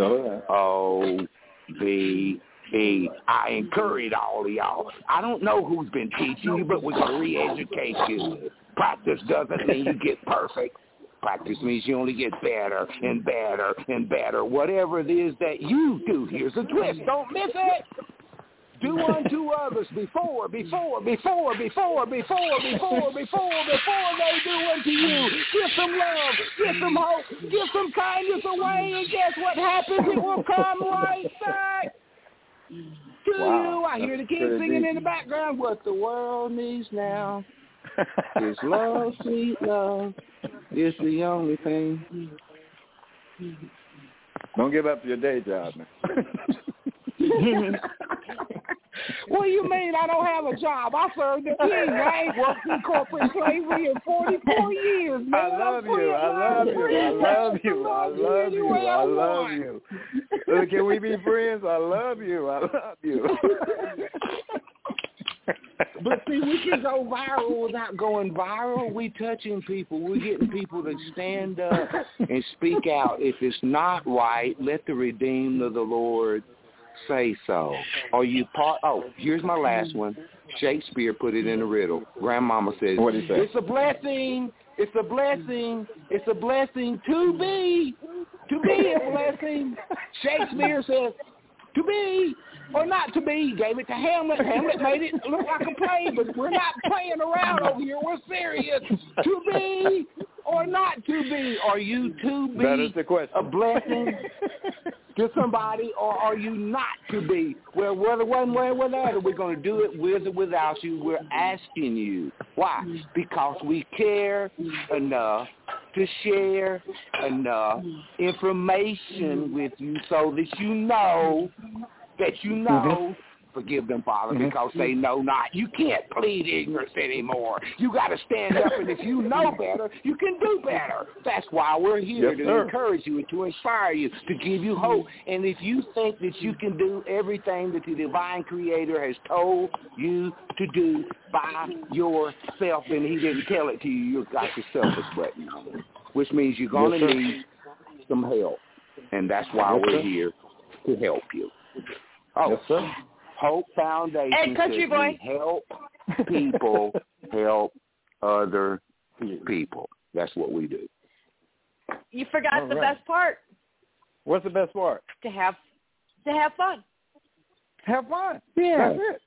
O B E. I encourage all of y'all. I don't know who's been teaching you, but we're going to re-educate you. Practice doesn't mean you get perfect. Practice means you only get better and better and better. Whatever it is that you do, here's a twist. Don't miss it. Do unto others before, before, before, before, before, before, before, before they do unto you. Give some love, give some hope, give some kindness away, and guess what happens? It will come right back to wow, you. I hear the kids singing deep. In the background. What the world needs now is love, sweet love. It's the only thing. Don't give up your day job, man. What do you mean I don't have a job? I served the king. I ain't worked in corporate slavery in forty-four years, man. I love you. I love you. I love you. I love you. I love you. So can we be friends? I love you. I love you. But see, we can go viral without going viral. We touching people. We're getting people to stand up and speak out. If it's not right, let the redeemed of the Lord say so. Are you part? Oh, here's my last one. Shakespeare put it in a riddle. Grandmama says, what did he say? It's a blessing. It's a blessing. It's a blessing to be. To be a blessing. Shakespeare says, to be or not to be. He gave it to Hamlet. Hamlet made it look like a play, but we're not playing around over here. We're serious. To be or not to be. Are you to be that is the question. A blessing to somebody, or are you not to be? Well, whether one way or the other, we're going to do it with or without you. We're asking you. Why? Because we care enough to share enough information with you so that you know, that you know Forgive them, Father, Mm-hmm. because they know not. You can't plead ignorance anymore. You got to stand up, and if you know better, you can do better. That's why we're here, Yes, to sir. encourage you and to inspire you, to give you hope. And if you think that you can do everything that the divine creator has told you to do by yourself, and he didn't tell it to you, you've got the selfish button on, which means you're going to Yes, need some help. And that's why Yes, we're sir. here to help you. Oh, Yes, sir. Hope Foundation And Country says Boy. we help people help other people. That's what we do. You forgot All the right. best part, What's the best part? to have to have fun. Have fun. Yeah. That's it.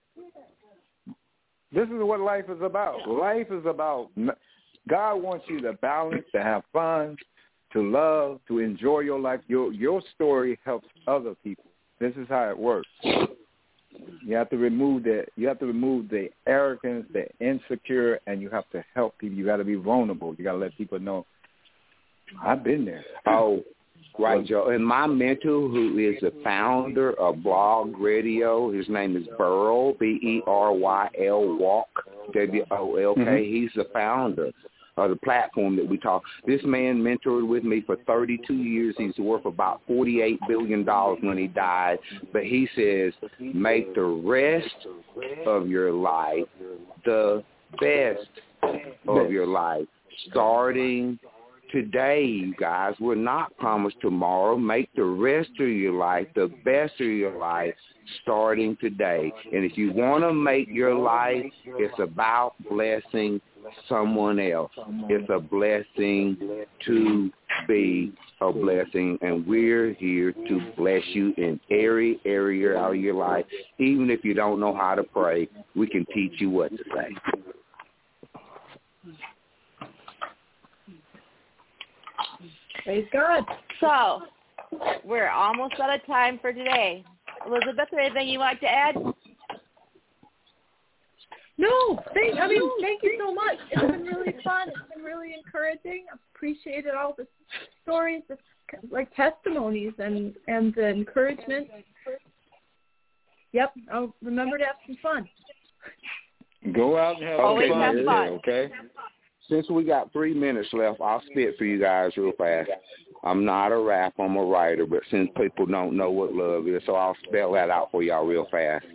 This is what life is about. Life is about, God wants you to balance, to have fun, to love, to enjoy your life. Your your story helps other people. This is how it works. You have to remove the you have to remove the arrogance, the insecure, and you have to help people. You got to be vulnerable. You got to let people know, I've been there. Oh, right, Joe. And my mentor, who is the founder of Blog Radio, his name is Burl, B E R Y L, Walk, W O L K. Mm-hmm. He's the founder of the platform that we talk. This man mentored with me for thirty-two years. He's worth about forty-eight billion dollars when he died. But he says, make the rest of your life the best of your life, starting today, you guys. We're not promised tomorrow. Make the rest of your life the best of your life, starting today. And if you want to make your life, it's about blessing someone else. It's a blessing to be a blessing, and we're here to bless you in every area of your life. Even if you don't know how to pray, we can teach you what to say. Praise God. So, we're almost out of time for today. Elizabeth, anything you'd like to add? No, thank, I mean, thank you so much. It's been really fun. It's been really encouraging. I've appreciated all the stories, the, like testimonies and, and the encouragement. Yep, I'll remember to have some fun. Go out and have Always fun. have fun. Okay? Since we got three minutes left, I'll spit for you guys real fast. I'm not a rap, I'm a writer, but since people don't know what love is, so I'll spell that out for y'all real fast.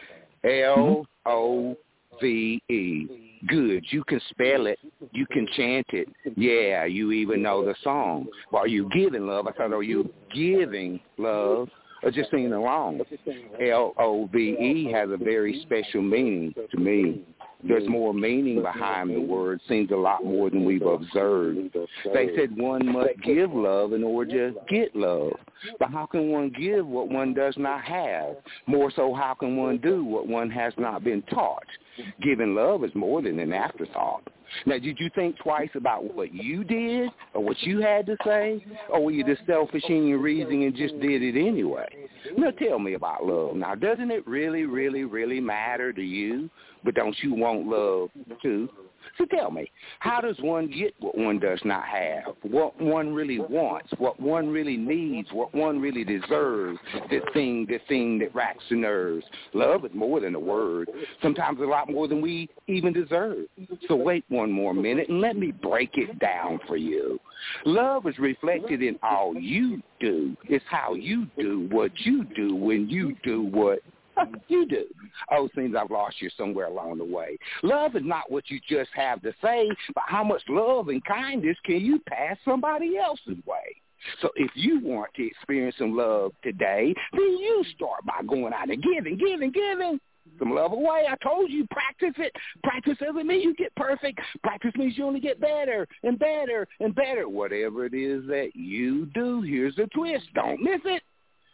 L O V E. Good. You can spell it. You can chant it. Yeah, you even know the song. But are you giving love? I thought, are you giving love or just singing along? L O V E has a very special meaning to me. There's more meaning behind the word. Seems a lot more than we've observed. They said one must give love in order to get love. But how can one give what one does not have? More so, how can one do what one has not been taught? Giving love is more than an afterthought. Now, did you think twice about what you did or what you had to say? Or were you just selfish in your reasoning and just did it anyway? Now, tell me about love. Now, doesn't it really, really, really matter to you? But don't you want love, too? So tell me, how does one get what one does not have, what one really wants, what one really needs, what one really deserves, the thing, the thing that racks the nerves? Love is more than a word, sometimes a lot more than we even deserve. So wait one more minute and let me break it down for you. Love is reflected in all you do. It's how you do what you do when you do what you do. Oh, it seems I've lost you somewhere along the way. Love is not what you just have to say, but how much love and kindness can you pass somebody else's way? So if you want to experience some love today, then you start by going out and giving, giving, giving some love away. I told you, practice it. Practice doesn't mean you get perfect. Practice means you only get better and better and better. Whatever it is that you do, here's the twist. Don't miss it.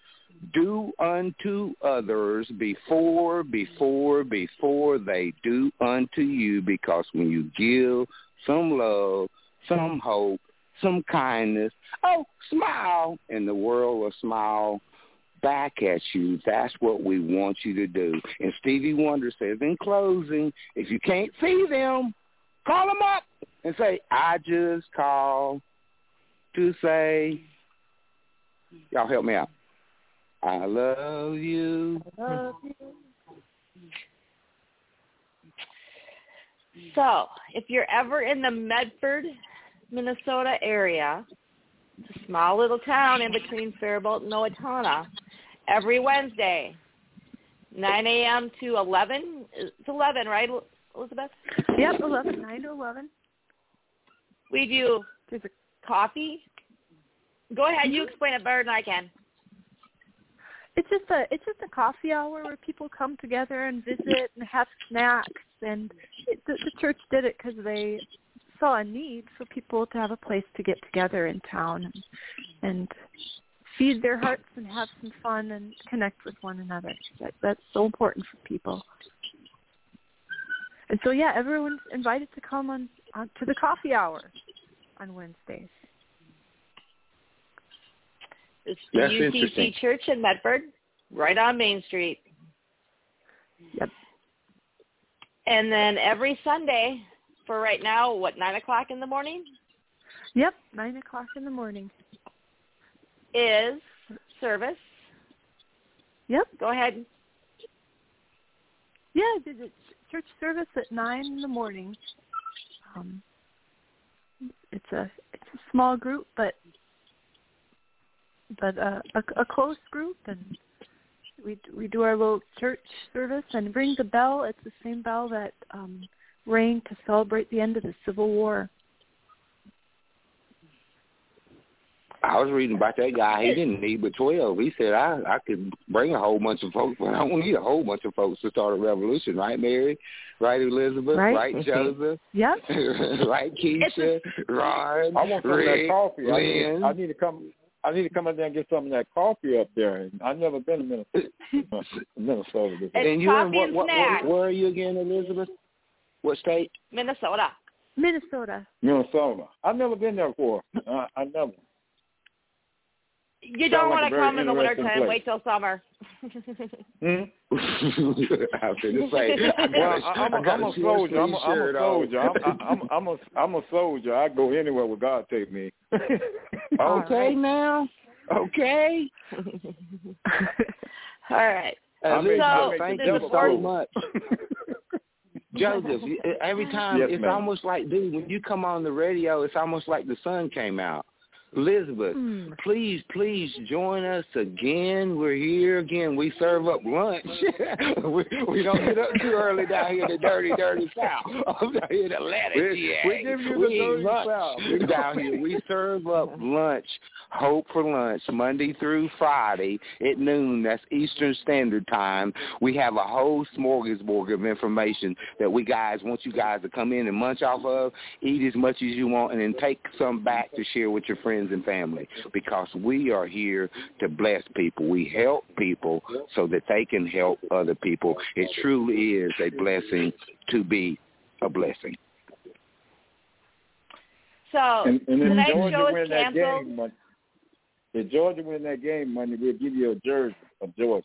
Do unto others before, before, before they do unto you, because when you give some love, some hope, some kindness, oh, smile, and the world will smile back at you. That's what we want you to do. And Stevie Wonder says in closing, if you can't see them, call them up and say, I just called to say, y'all help me out. I love you. Love you. So if you're ever in the Medford, Minnesota area, it's a small little town in between Faribault and Owatonna, every Wednesday, nine a.m. to eleven. It's eleven, right, Elizabeth? Yep, eleven, nine to eleven. We do There's a coffee. Go ahead, you explain it better than I can. It's just a it's just a coffee hour where people come together and visit and have snacks. And it, the, the church did it because they saw a need for people to have a place to get together in town and, and feed their hearts and have some fun and connect with one another. That, that's so important for people. And so, yeah, everyone's invited to come on, on to the coffee hour on Wednesdays. It's the That's U C C Church in Medford, right on Main Street. Yep. And then every Sunday, for right now, what, nine o'clock in the morning? Yep, nine o'clock in the morning. Is service. Yep. Go ahead. Yeah, the, the church service at nine in the morning. Um, it's a it's a small group, but but uh, a, a close group, and we we do our little church service and ring the bell. It's the same bell that um, rang to celebrate the end of the Civil War. I was reading about that guy. He didn't need but twelve. He said, I, I could bring a whole bunch of folks, but I don't need a whole bunch of folks to start a revolution. Right, Mary? Right, Elizabeth? Right, right Joseph? Yep. Right, Keisha? Ron? I want some Rick, of that coffee. I need, Lynn? I need to come. I need to come in there and get some of that coffee up there. I've never been to Minnesota. Minnesota before. It's and you in coffee what, and what, snacks. what, where are you again, Elizabeth? What state? Minnesota. Minnesota. Minnesota. I've never been there before. I, I never. You don't Sound want like to a very come in the interesting wintertime. place. Wait till summer. Hmm? I was going to say, I got Well, a, I, I'm, I a, got I'm a a short soldier. I'm sleeve a, I'm a shirt on. soldier. I'm, I'm, I'm, a, I'm a soldier. I go anywhere where God take me. Okay, right. now. Okay. All right. Uh, make- I Elizabeth, make thank the you devil so cold. much. Joseph, every time, Yes, it's ma'am. almost like, dude, when you come on the radio, it's almost like the sun came out. Elizabeth, Hmm. please, please join us again. We're here again. We serve up lunch. we, we don't get up too early down here in the dirty, dirty South. I'm down here in Atlanta, We- G A. we give you the We eat dirty lunch South. down here. We serve up lunch, Hope for Lunch, Monday through Friday at noon. That's Eastern Standard Time. We have a whole smorgasbord of information that we guys want you guys to come in and munch off of, eat as much as you want, and then take some back to share with your friends and family, because we are here to bless people. We help people so that they can help other people. It truly is a blessing to be a blessing. So And, and if tonight's Georgia show is win that canceled. game, Monday, if Georgia win that game Monday, we'll give you a jersey of Georgia.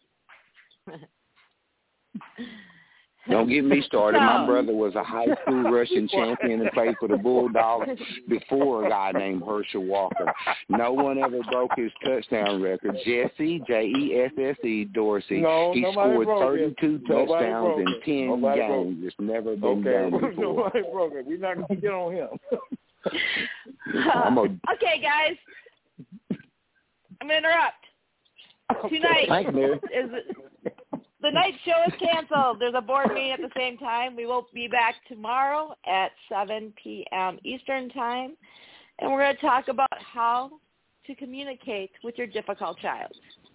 Don't get me started. So- My brother was a high school Russian champion and played for the Bulldogs before a guy named Herschel Walker. No one ever broke his touchdown record. Jesse, J E S S E, Dorsey, No, he nobody scored broke it. thirty-two Nobody touchdowns broke in it. ten Nobody broke games. It's never been Okay, done before. nobody broke it. We're not going to get on him. I'm a, Okay, guys. I'm going to interrupt. Tonight Thanks, Mary. is the night show is canceled. There's a board meeting at the same time. We will be back tomorrow at seven p.m. Eastern Time, and we're going to talk about how to communicate with your difficult child.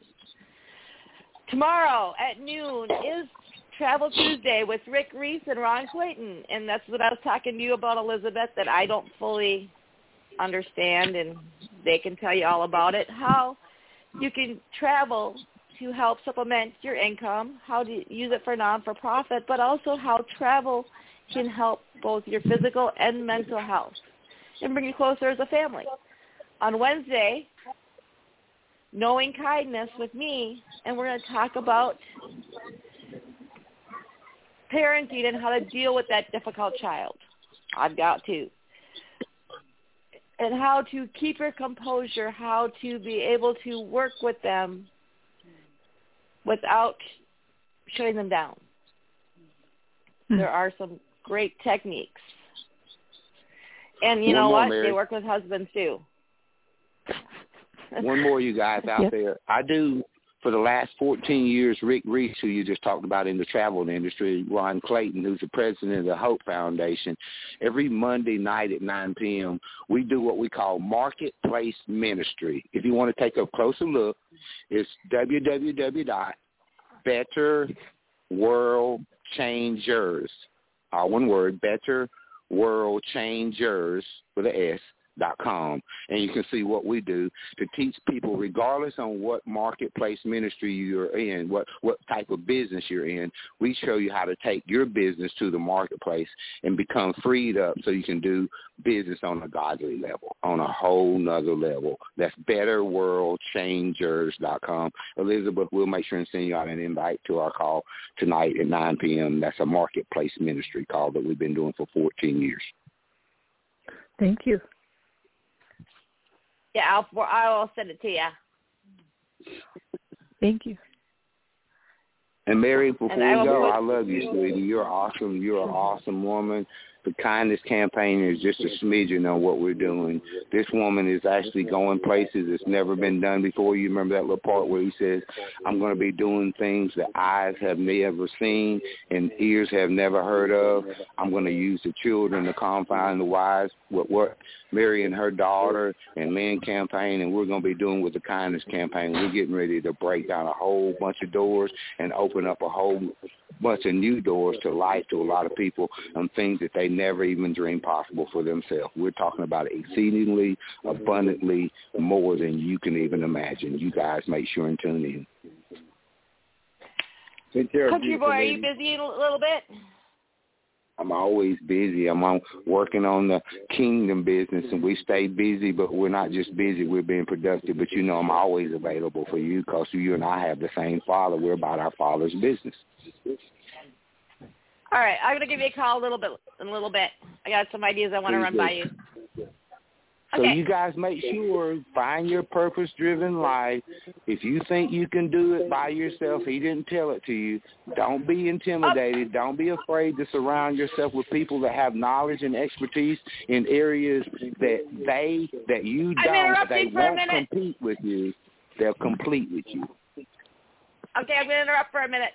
Tomorrow at noon is Travel Tuesday with Rick Reese and Ron Clayton, and that's what I was talking to you about, Elizabeth, that I don't fully understand, and they can tell you all about it. How you can travel to help supplement your income, how to use it for non-for-profit, but also how travel can help both your physical and mental health and bring you closer as a family. On Wednesday, Knowing Kindness with me, and we're going to talk about parenting and how to deal with that difficult child. I've got to. And how to keep your composure, how to be able to work with them without shutting them down. Hmm. There are some great techniques. And you One know more, what? Mary. They work with husbands too. One more, you guys out Yep. there. I do, for the last fourteen years, Rick Reese, who you just talked about in the travel industry, Ron Clayton, who's the president of the Hope Foundation, every Monday night at nine p.m., we do what we call Marketplace Ministry. If you want to take a closer look, it's w w w dot better world changers, all one word, better world changers with an S, dot com, and you can see what we do to teach people, regardless on what marketplace ministry you're in, what what type of business you're in. We show you how to take your business to the marketplace and become freed up so you can do business on a godly level, on a whole nother level. That's better world changers dot com. Elizabeth, we'll make sure and send you out an invite to our call tonight at nine p.m. That's a marketplace ministry call that we've been doing for fourteen years. Thank you. Yeah, I'll, I'll send it to you. Thank you. And Mary, before And we I will go, put- I love you, sweetie. You're awesome. You're an awesome woman. The kindness campaign is just a smidgen on what we're doing. This woman is actually going places that's never been done before. You remember that little part where he says, I'm going to be doing things that eyes have never seen and ears have never heard of. I'm going to use the children, the confine, the wise, what, what Mary and her daughter and Lynn campaign, and we're going to be doing with the kindness campaign. We're getting ready to break down a whole bunch of doors and open up a whole bunch of new doors to life to a lot of people on things that they never even dreamed possible for themselves. We're talking about exceedingly, abundantly, more than you can even imagine. You guys make sure and tune in. Take care, Country boy, are you lady. busy in a little bit? I'm always busy. I'm on, working on the kingdom business, and we stay busy, but we're not just busy. We're being productive. But, you know, I'm always available for you because you and I have the same Father. We're about our Father's business. All right, I'm going to give you a call a little bit in a little bit. I got some ideas I want to Please run do. by you. So Okay. you guys make sure, find your purpose-driven life. If you think you can do it by yourself, he didn't tell it to you. Don't be intimidated. Don't be afraid to surround yourself with people that have knowledge and expertise in areas that they, that you I'm don't. interrupting They for a won't minute. compete with you. They'll complete with you. Okay, I'm going to interrupt for a minute.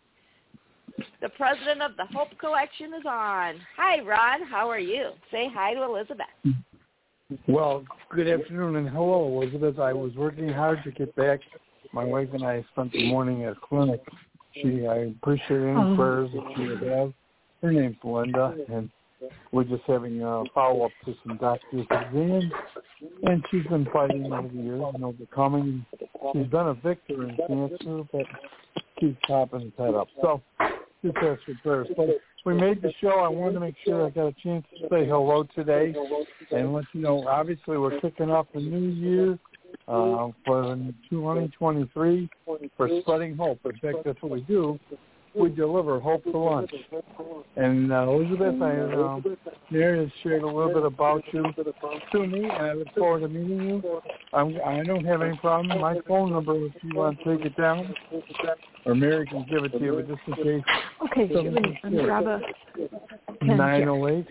The president of the Hope Collection is on. Hi, Ron. How are you? Say hi to Elizabeth. Well, good afternoon and hello, Elizabeth. I was working hard to get back. My wife and I spent the morning at a clinic. She, I appreciate any Oh. prayers that she would have. Her name's Linda, and we're just having a follow-up to some doctor's exams. And she's been fighting over the years and overcoming. She's been a victor in cancer, but keeps popping his head up. So just ask for prayers. But we made the show. I wanted to make sure I got a chance to say hello today and let you know, obviously, we're kicking off the new year uh, for twenty twenty-three for Spreading Hope. In fact, that's what we do. We deliver hope for lunch. And uh, Elizabeth, I, uh, Mary has shared a little bit about you to me, and I look forward to meeting you. I'm, I don't have any problem. My phone number, if you want to take it down, or Mary can give it to you, but just in case. Okay, let me let me grab a pen nine here. oh eight,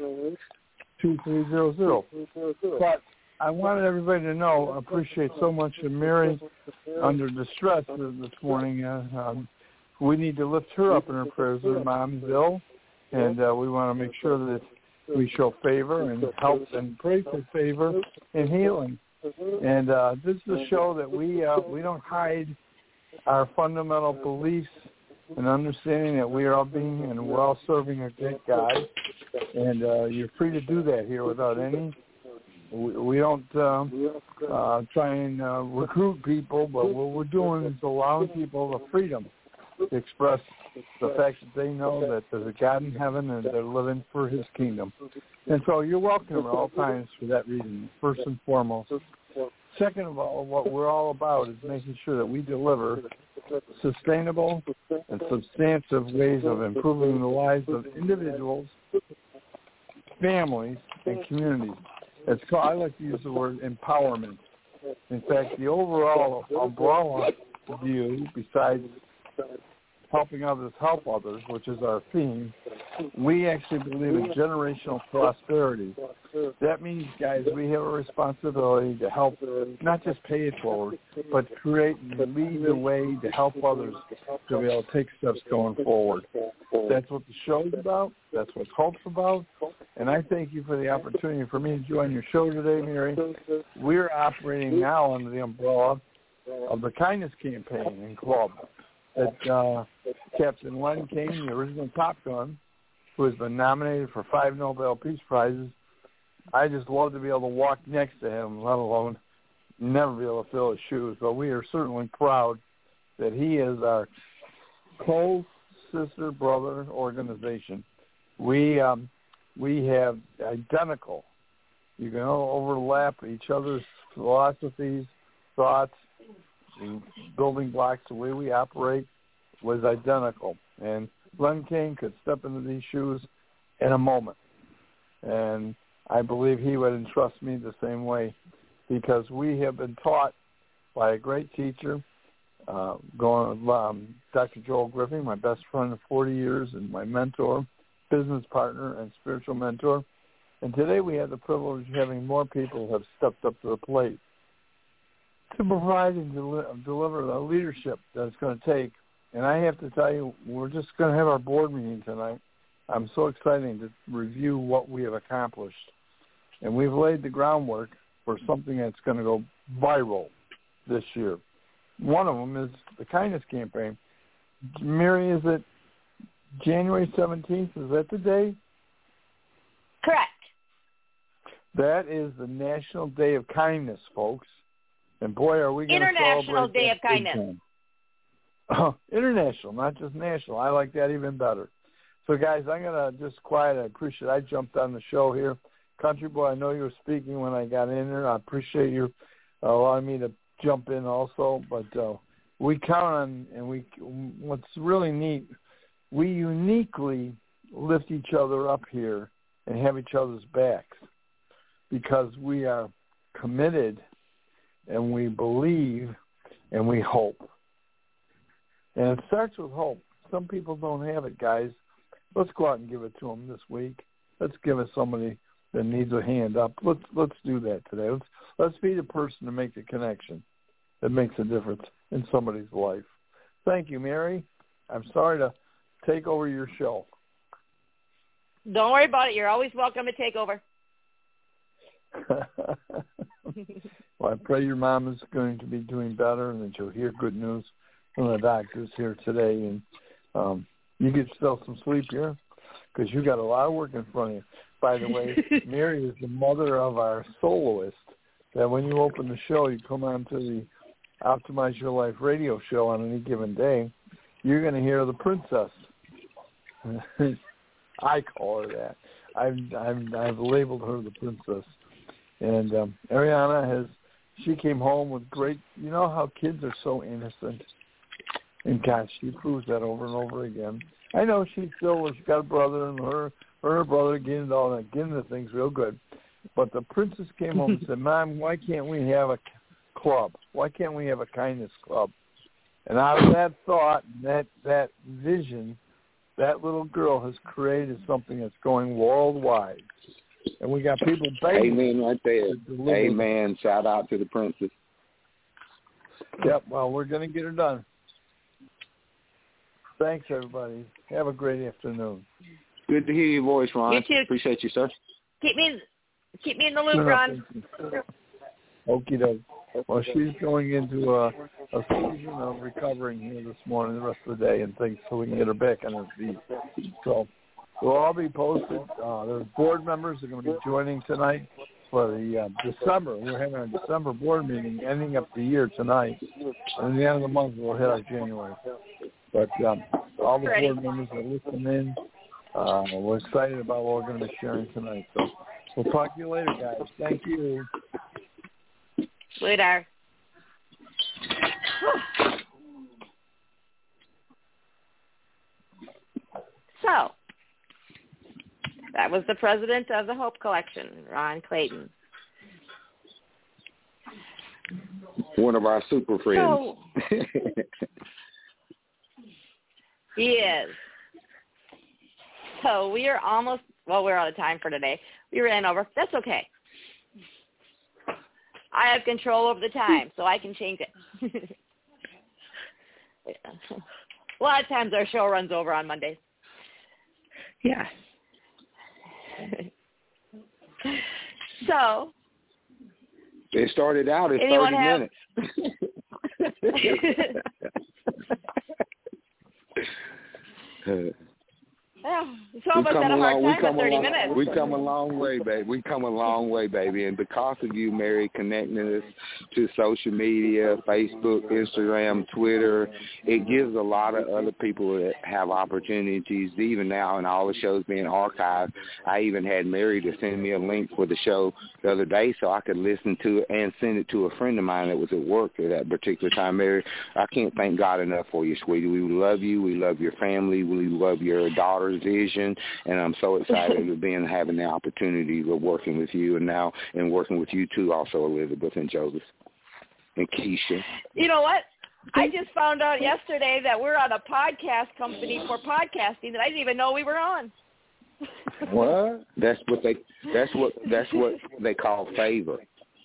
two three zero zero. But I wanted everybody to know, I appreciate so much of Mary under distress this morning. Uh, um, we need to lift her up in our prayers. Her mom's ill, and uh, we want to make sure that we show favor and help and pray for favor and healing. And uh, this is a show that we uh, we don't hide our fundamental beliefs and understanding that we are all being and we're all serving a great God. And uh, you're free to do that here without any. We, we don't um, uh, try and uh, recruit people, but what we're doing is allowing people the freedom to express the fact that they know that there's a God in heaven and they're living for his kingdom. And so you're welcome at all times for that reason, first and foremost. Second of all, what we're all about is making sure that we deliver sustainable and substantive ways of improving the lives of individuals, families, and communities. It's called, I like to use the word empowerment. In fact, the overall umbrella view, besides helping others help others, which is our theme, we actually believe in generational prosperity. That means, guys, we have a responsibility to help, not just pay it forward, but create and lead the way to help others to be able to take steps going forward. That's what the show is about. That's what Hope's about. And I thank you for the opportunity for me to join your show today, Mary. We're operating now under the umbrella of the Kindness Campaign and Club that uh, Captain Len Kane, the original Top Gun, who has been nominated for five Nobel Peace Prizes. I just love to be able to walk next to him, let alone never be able to fill his shoes. But we are certainly proud that he is our co-sister brother organization. We um, we have identical. You can overlap each other's philosophies, thoughts, the building blocks. The way we operate was identical. And Len King could step into these shoes in a moment. And I believe he would entrust me the same way, because we have been taught by a great teacher, uh, going um, Doctor Joel Griffin, my best friend of forty years and my mentor, business partner, and spiritual mentor. And today we have the privilege of having more people who have stepped up to the plate to provide and deli- deliver the leadership that it's going to take. And I have to tell you, we're just going to have our board meeting tonight. I'm so excited to review what we have accomplished. And we've laid the groundwork for something that's going to go viral this year. One of them is the Kindness Campaign. Mary, is it January seventeenth? Is that the day? Correct. That is the National Day of Kindness, folks. And boy, are we going to celebrate International Day of Kindness. Oh, international, not just national. I like that even better. So, guys, I'm going to just quiet. I appreciate it. I jumped on the show here. Country Boy, I know you were speaking when I got in there. I appreciate you uh, allowing me to jump in also. But uh, we count on, and we what's really neat, we uniquely lift each other up here and have each other's backs because we are committed and we believe and we hope. And it starts with hope. Some people don't have it, guys. Let's go out and give it to them this week. Let's give it somebody that needs a hand up. Let's let's do that today. Let's let's be the person to make the connection that makes a difference in somebody's life. Thank you, Mary. I'm sorry to take over your show. Don't worry about it. You're always welcome to take over. Well, I pray your mom is going to be doing better and that you'll hear good news from the doctors here today. And um, you get yourself some sleep here because you got a lot of work in front of you. By the way, Mary is the mother of our soloist. That when you open the show, you come on to the Optimize Your Life radio show on any given day, you're going to hear the princess. I call her that. I've, I've, I've labeled her the princess. And um, Ariana has, she came home with great, you know how kids are so innocent? And gosh, she proves that over and over again. I know she's still, she's got a brother and her, her and her brother getting into all that, getting into things real good. But the princess came home and said, Mom, why can't we have a club? Why can't we have a kindness club? And out of that thought, that that vision, that little girl has created something that's going worldwide. And we got people begging. Amen right there. Amen. Shout out to the princess. Yep, well, we're going to get her done. Thanks, everybody. Have a great afternoon. Good to hear your voice, Ron. You too. Appreciate you, sir. Keep me, keep me in the loop, No, Ron. Okie doke. Well, she's going into a, a season of recovering here this morning, the rest of the day, and things so we can get her back on her feet. So we'll all be posted. Uh, the board members are going to be joining tonight for the uh, December. We're having a December board meeting ending up the year tonight. And at the end of the month, we'll hit our January. But um, all the board members are listening in. Uh, we're excited about what we're going to be sharing tonight. So we'll talk to you later, guys. Thank you. Later. So, that was the president of the Hope Collection, Ron Clayton. One of our super friends. So, He is. So we are almost, well, we're out of time for today. We ran over. That's okay. I have control over the time, so I can change it. A lot of times our show runs over on Mondays. Yeah. So. It started out as thirty have, minutes. Yeah, some of us had a hard along, time at thirty along, minutes. We come a long way, baby. We come a long way, baby. And because of you, Mary, connecting us to social media, Facebook, Instagram, Twitter, it gives a lot of other people that have opportunities. Even now, in all the shows being archived, I even had Mary to send me a link for the show the other day so I could listen to it and send it to a friend of mine that was at work at that particular time. Mary, I can't thank God enough for you, sweetie. We love you. We love your family. We love your daughter's vision, and I'm so excited to be having the opportunity of working with you, and now and working with you too, also Elizabeth and Joseph and Keisha. You know what? I just found out yesterday that we're on a podcast company for podcasting that I didn't even know we were on. What? That's what they. That's what. That's what they call favor.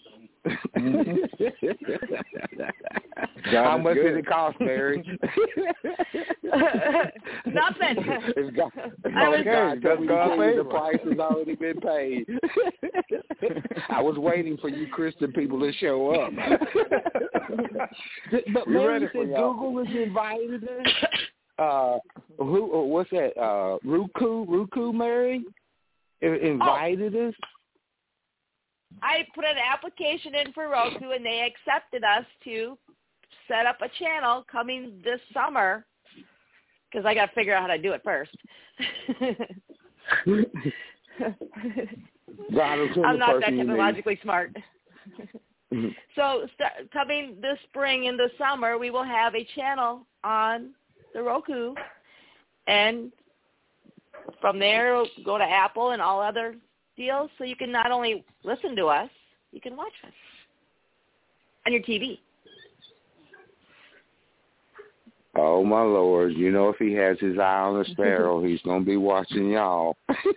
How much good. did it cost, Mary? Nothing. It's got, I was, God, that's God's the favor. price has already been paid. I was waiting for you Christian people to show up. But We're Mary ready said for y'all. Google has invited us. Uh, who? Uh, what's that? Uh, Roku? Roku, Mary? It invited oh. us. I put an application in for Roku, and they accepted us to set up a channel coming this summer, because I got to figure out how to do it first. I'm not that technologically smart. So st- coming this spring and this summer, we will have a channel on the Roku, and from there we'll go to Apple and all other deals, so you can not only listen to us, you can watch us on your T V. Oh, my Lord. You know, if he has his eye on a sparrow, he's going to be watching y'all.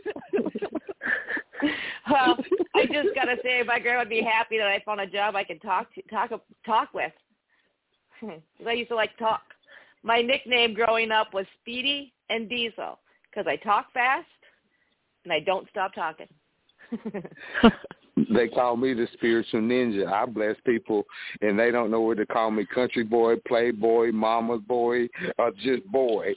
Well, I just got to say, my grandma would be happy that I found a job I could talk to, talk talk with. Because I used to like to talk. My nickname growing up was Speedy and Diesel, because I talk fast and I don't stop talking. They call me the spiritual ninja. I bless people, and they don't know what to call me: country boy, playboy, mama's boy, or just boy.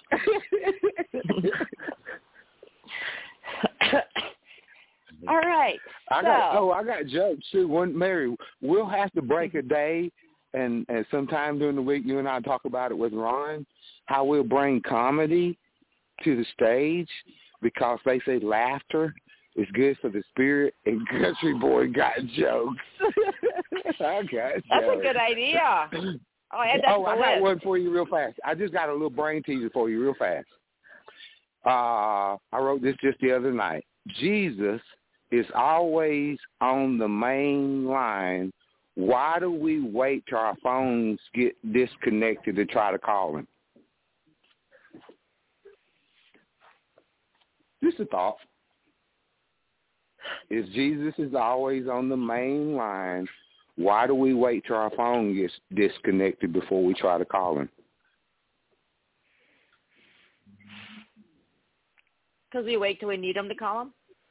All right. I so. got oh, I got jokes too. One, Mary, we'll have to break a day, and, and sometime during the week, you and I talk about it with Ron, how we'll bring comedy to the stage, because they say laughter is good for the spirit, and country boy got jokes. I got jokes. That's a good idea. Oh, I, oh, I got one for you real fast. I just got a little brain teaser for you real fast. Uh, I wrote this just the other night. Jesus is always on the main line. Why do we wait till our phones get disconnected to try to call him? Just a thought. If Jesus is always on the main line, why do we wait till our phone gets disconnected before we try to call him? Because we wait till we need him to call him?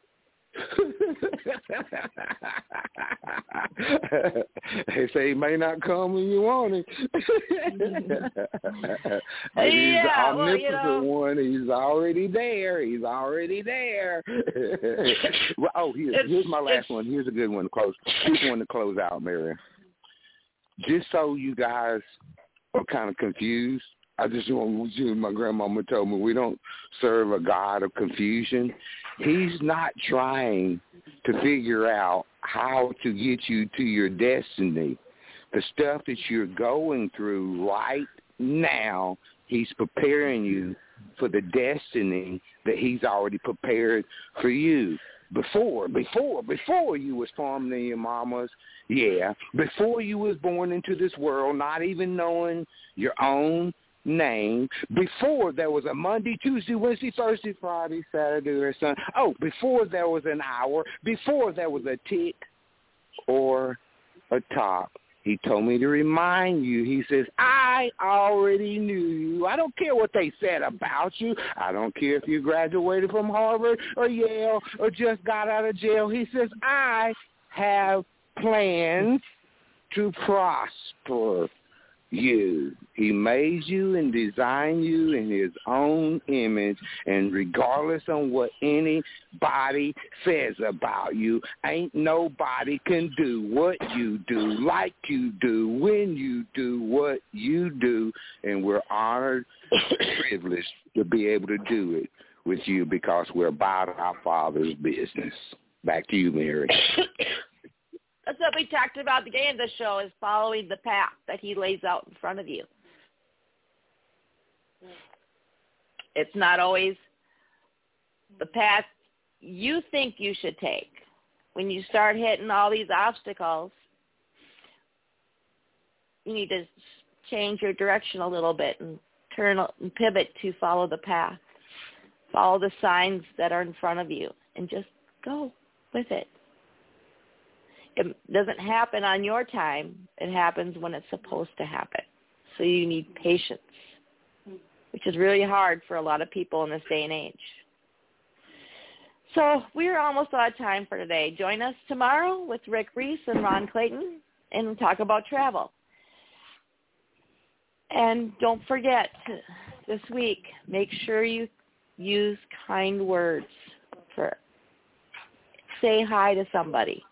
They say he may not come when you want him. But he's yeah, the omnipotent well, you know, one. He's already there. He's already there. Well, oh, here, here's my last one. Here's a good one to close. Here's one to close out, Mary. Just so you guys are kind of confused, I just want you. My grandmama told me we don't serve a God of confusion. He's not trying to figure out how to get you to your destiny. The stuff that you're going through right now, he's preparing you for the destiny that he's already prepared for you. Before, before, before you was formed in your mama's, yeah, before you was born into this world, not even knowing your own name before there was a Monday, Tuesday, Wednesday, Thursday, Friday, Saturday, or Sunday. Oh, before there was an hour, before there was a tick or a top. He told me to remind you. He says, I already knew you. I don't care what they said about you. I don't care if you graduated from Harvard or Yale or just got out of jail. He says, I have plans to prosper you. He made you and designed you in his own image, and regardless on what anybody says about you, ain't nobody can do what you do, like you do, when you do what you do, and we're honored and privileged to be able to do it with you because we're about our Father's business. Back to you, Mary. That's what we talked about at the beginning of the show, is following the path that he lays out in front of you. It's not always the path you think you should take. When you start hitting all these obstacles, you need to change your direction a little bit and turn and pivot to follow the path. Follow the signs that are in front of you and just go with it. It doesn't happen on your time. It happens when it's supposed to happen. So you need patience, which is really hard for a lot of people in this day and age. So we're almost out of time for today. Join us tomorrow with Rick Reese and Ron Clayton and talk about travel. And don't forget, this week, make sure you use kind words. For say hi to somebody.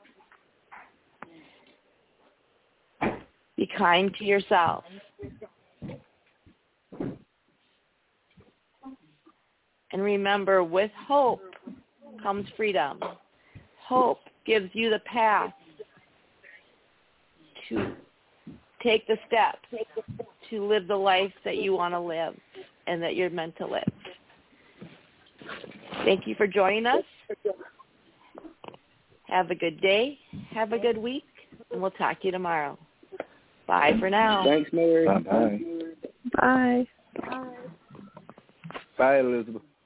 Be kind to yourself. And remember, with hope comes freedom. Hope gives you the path to take the steps to live the life that you want to live and that you're meant to live. Thank you for joining us. Have a good day. Have a good week. And we'll talk to you tomorrow. Bye for now. Thanks, Mary. Bye-bye. Bye. Bye, Elizabeth.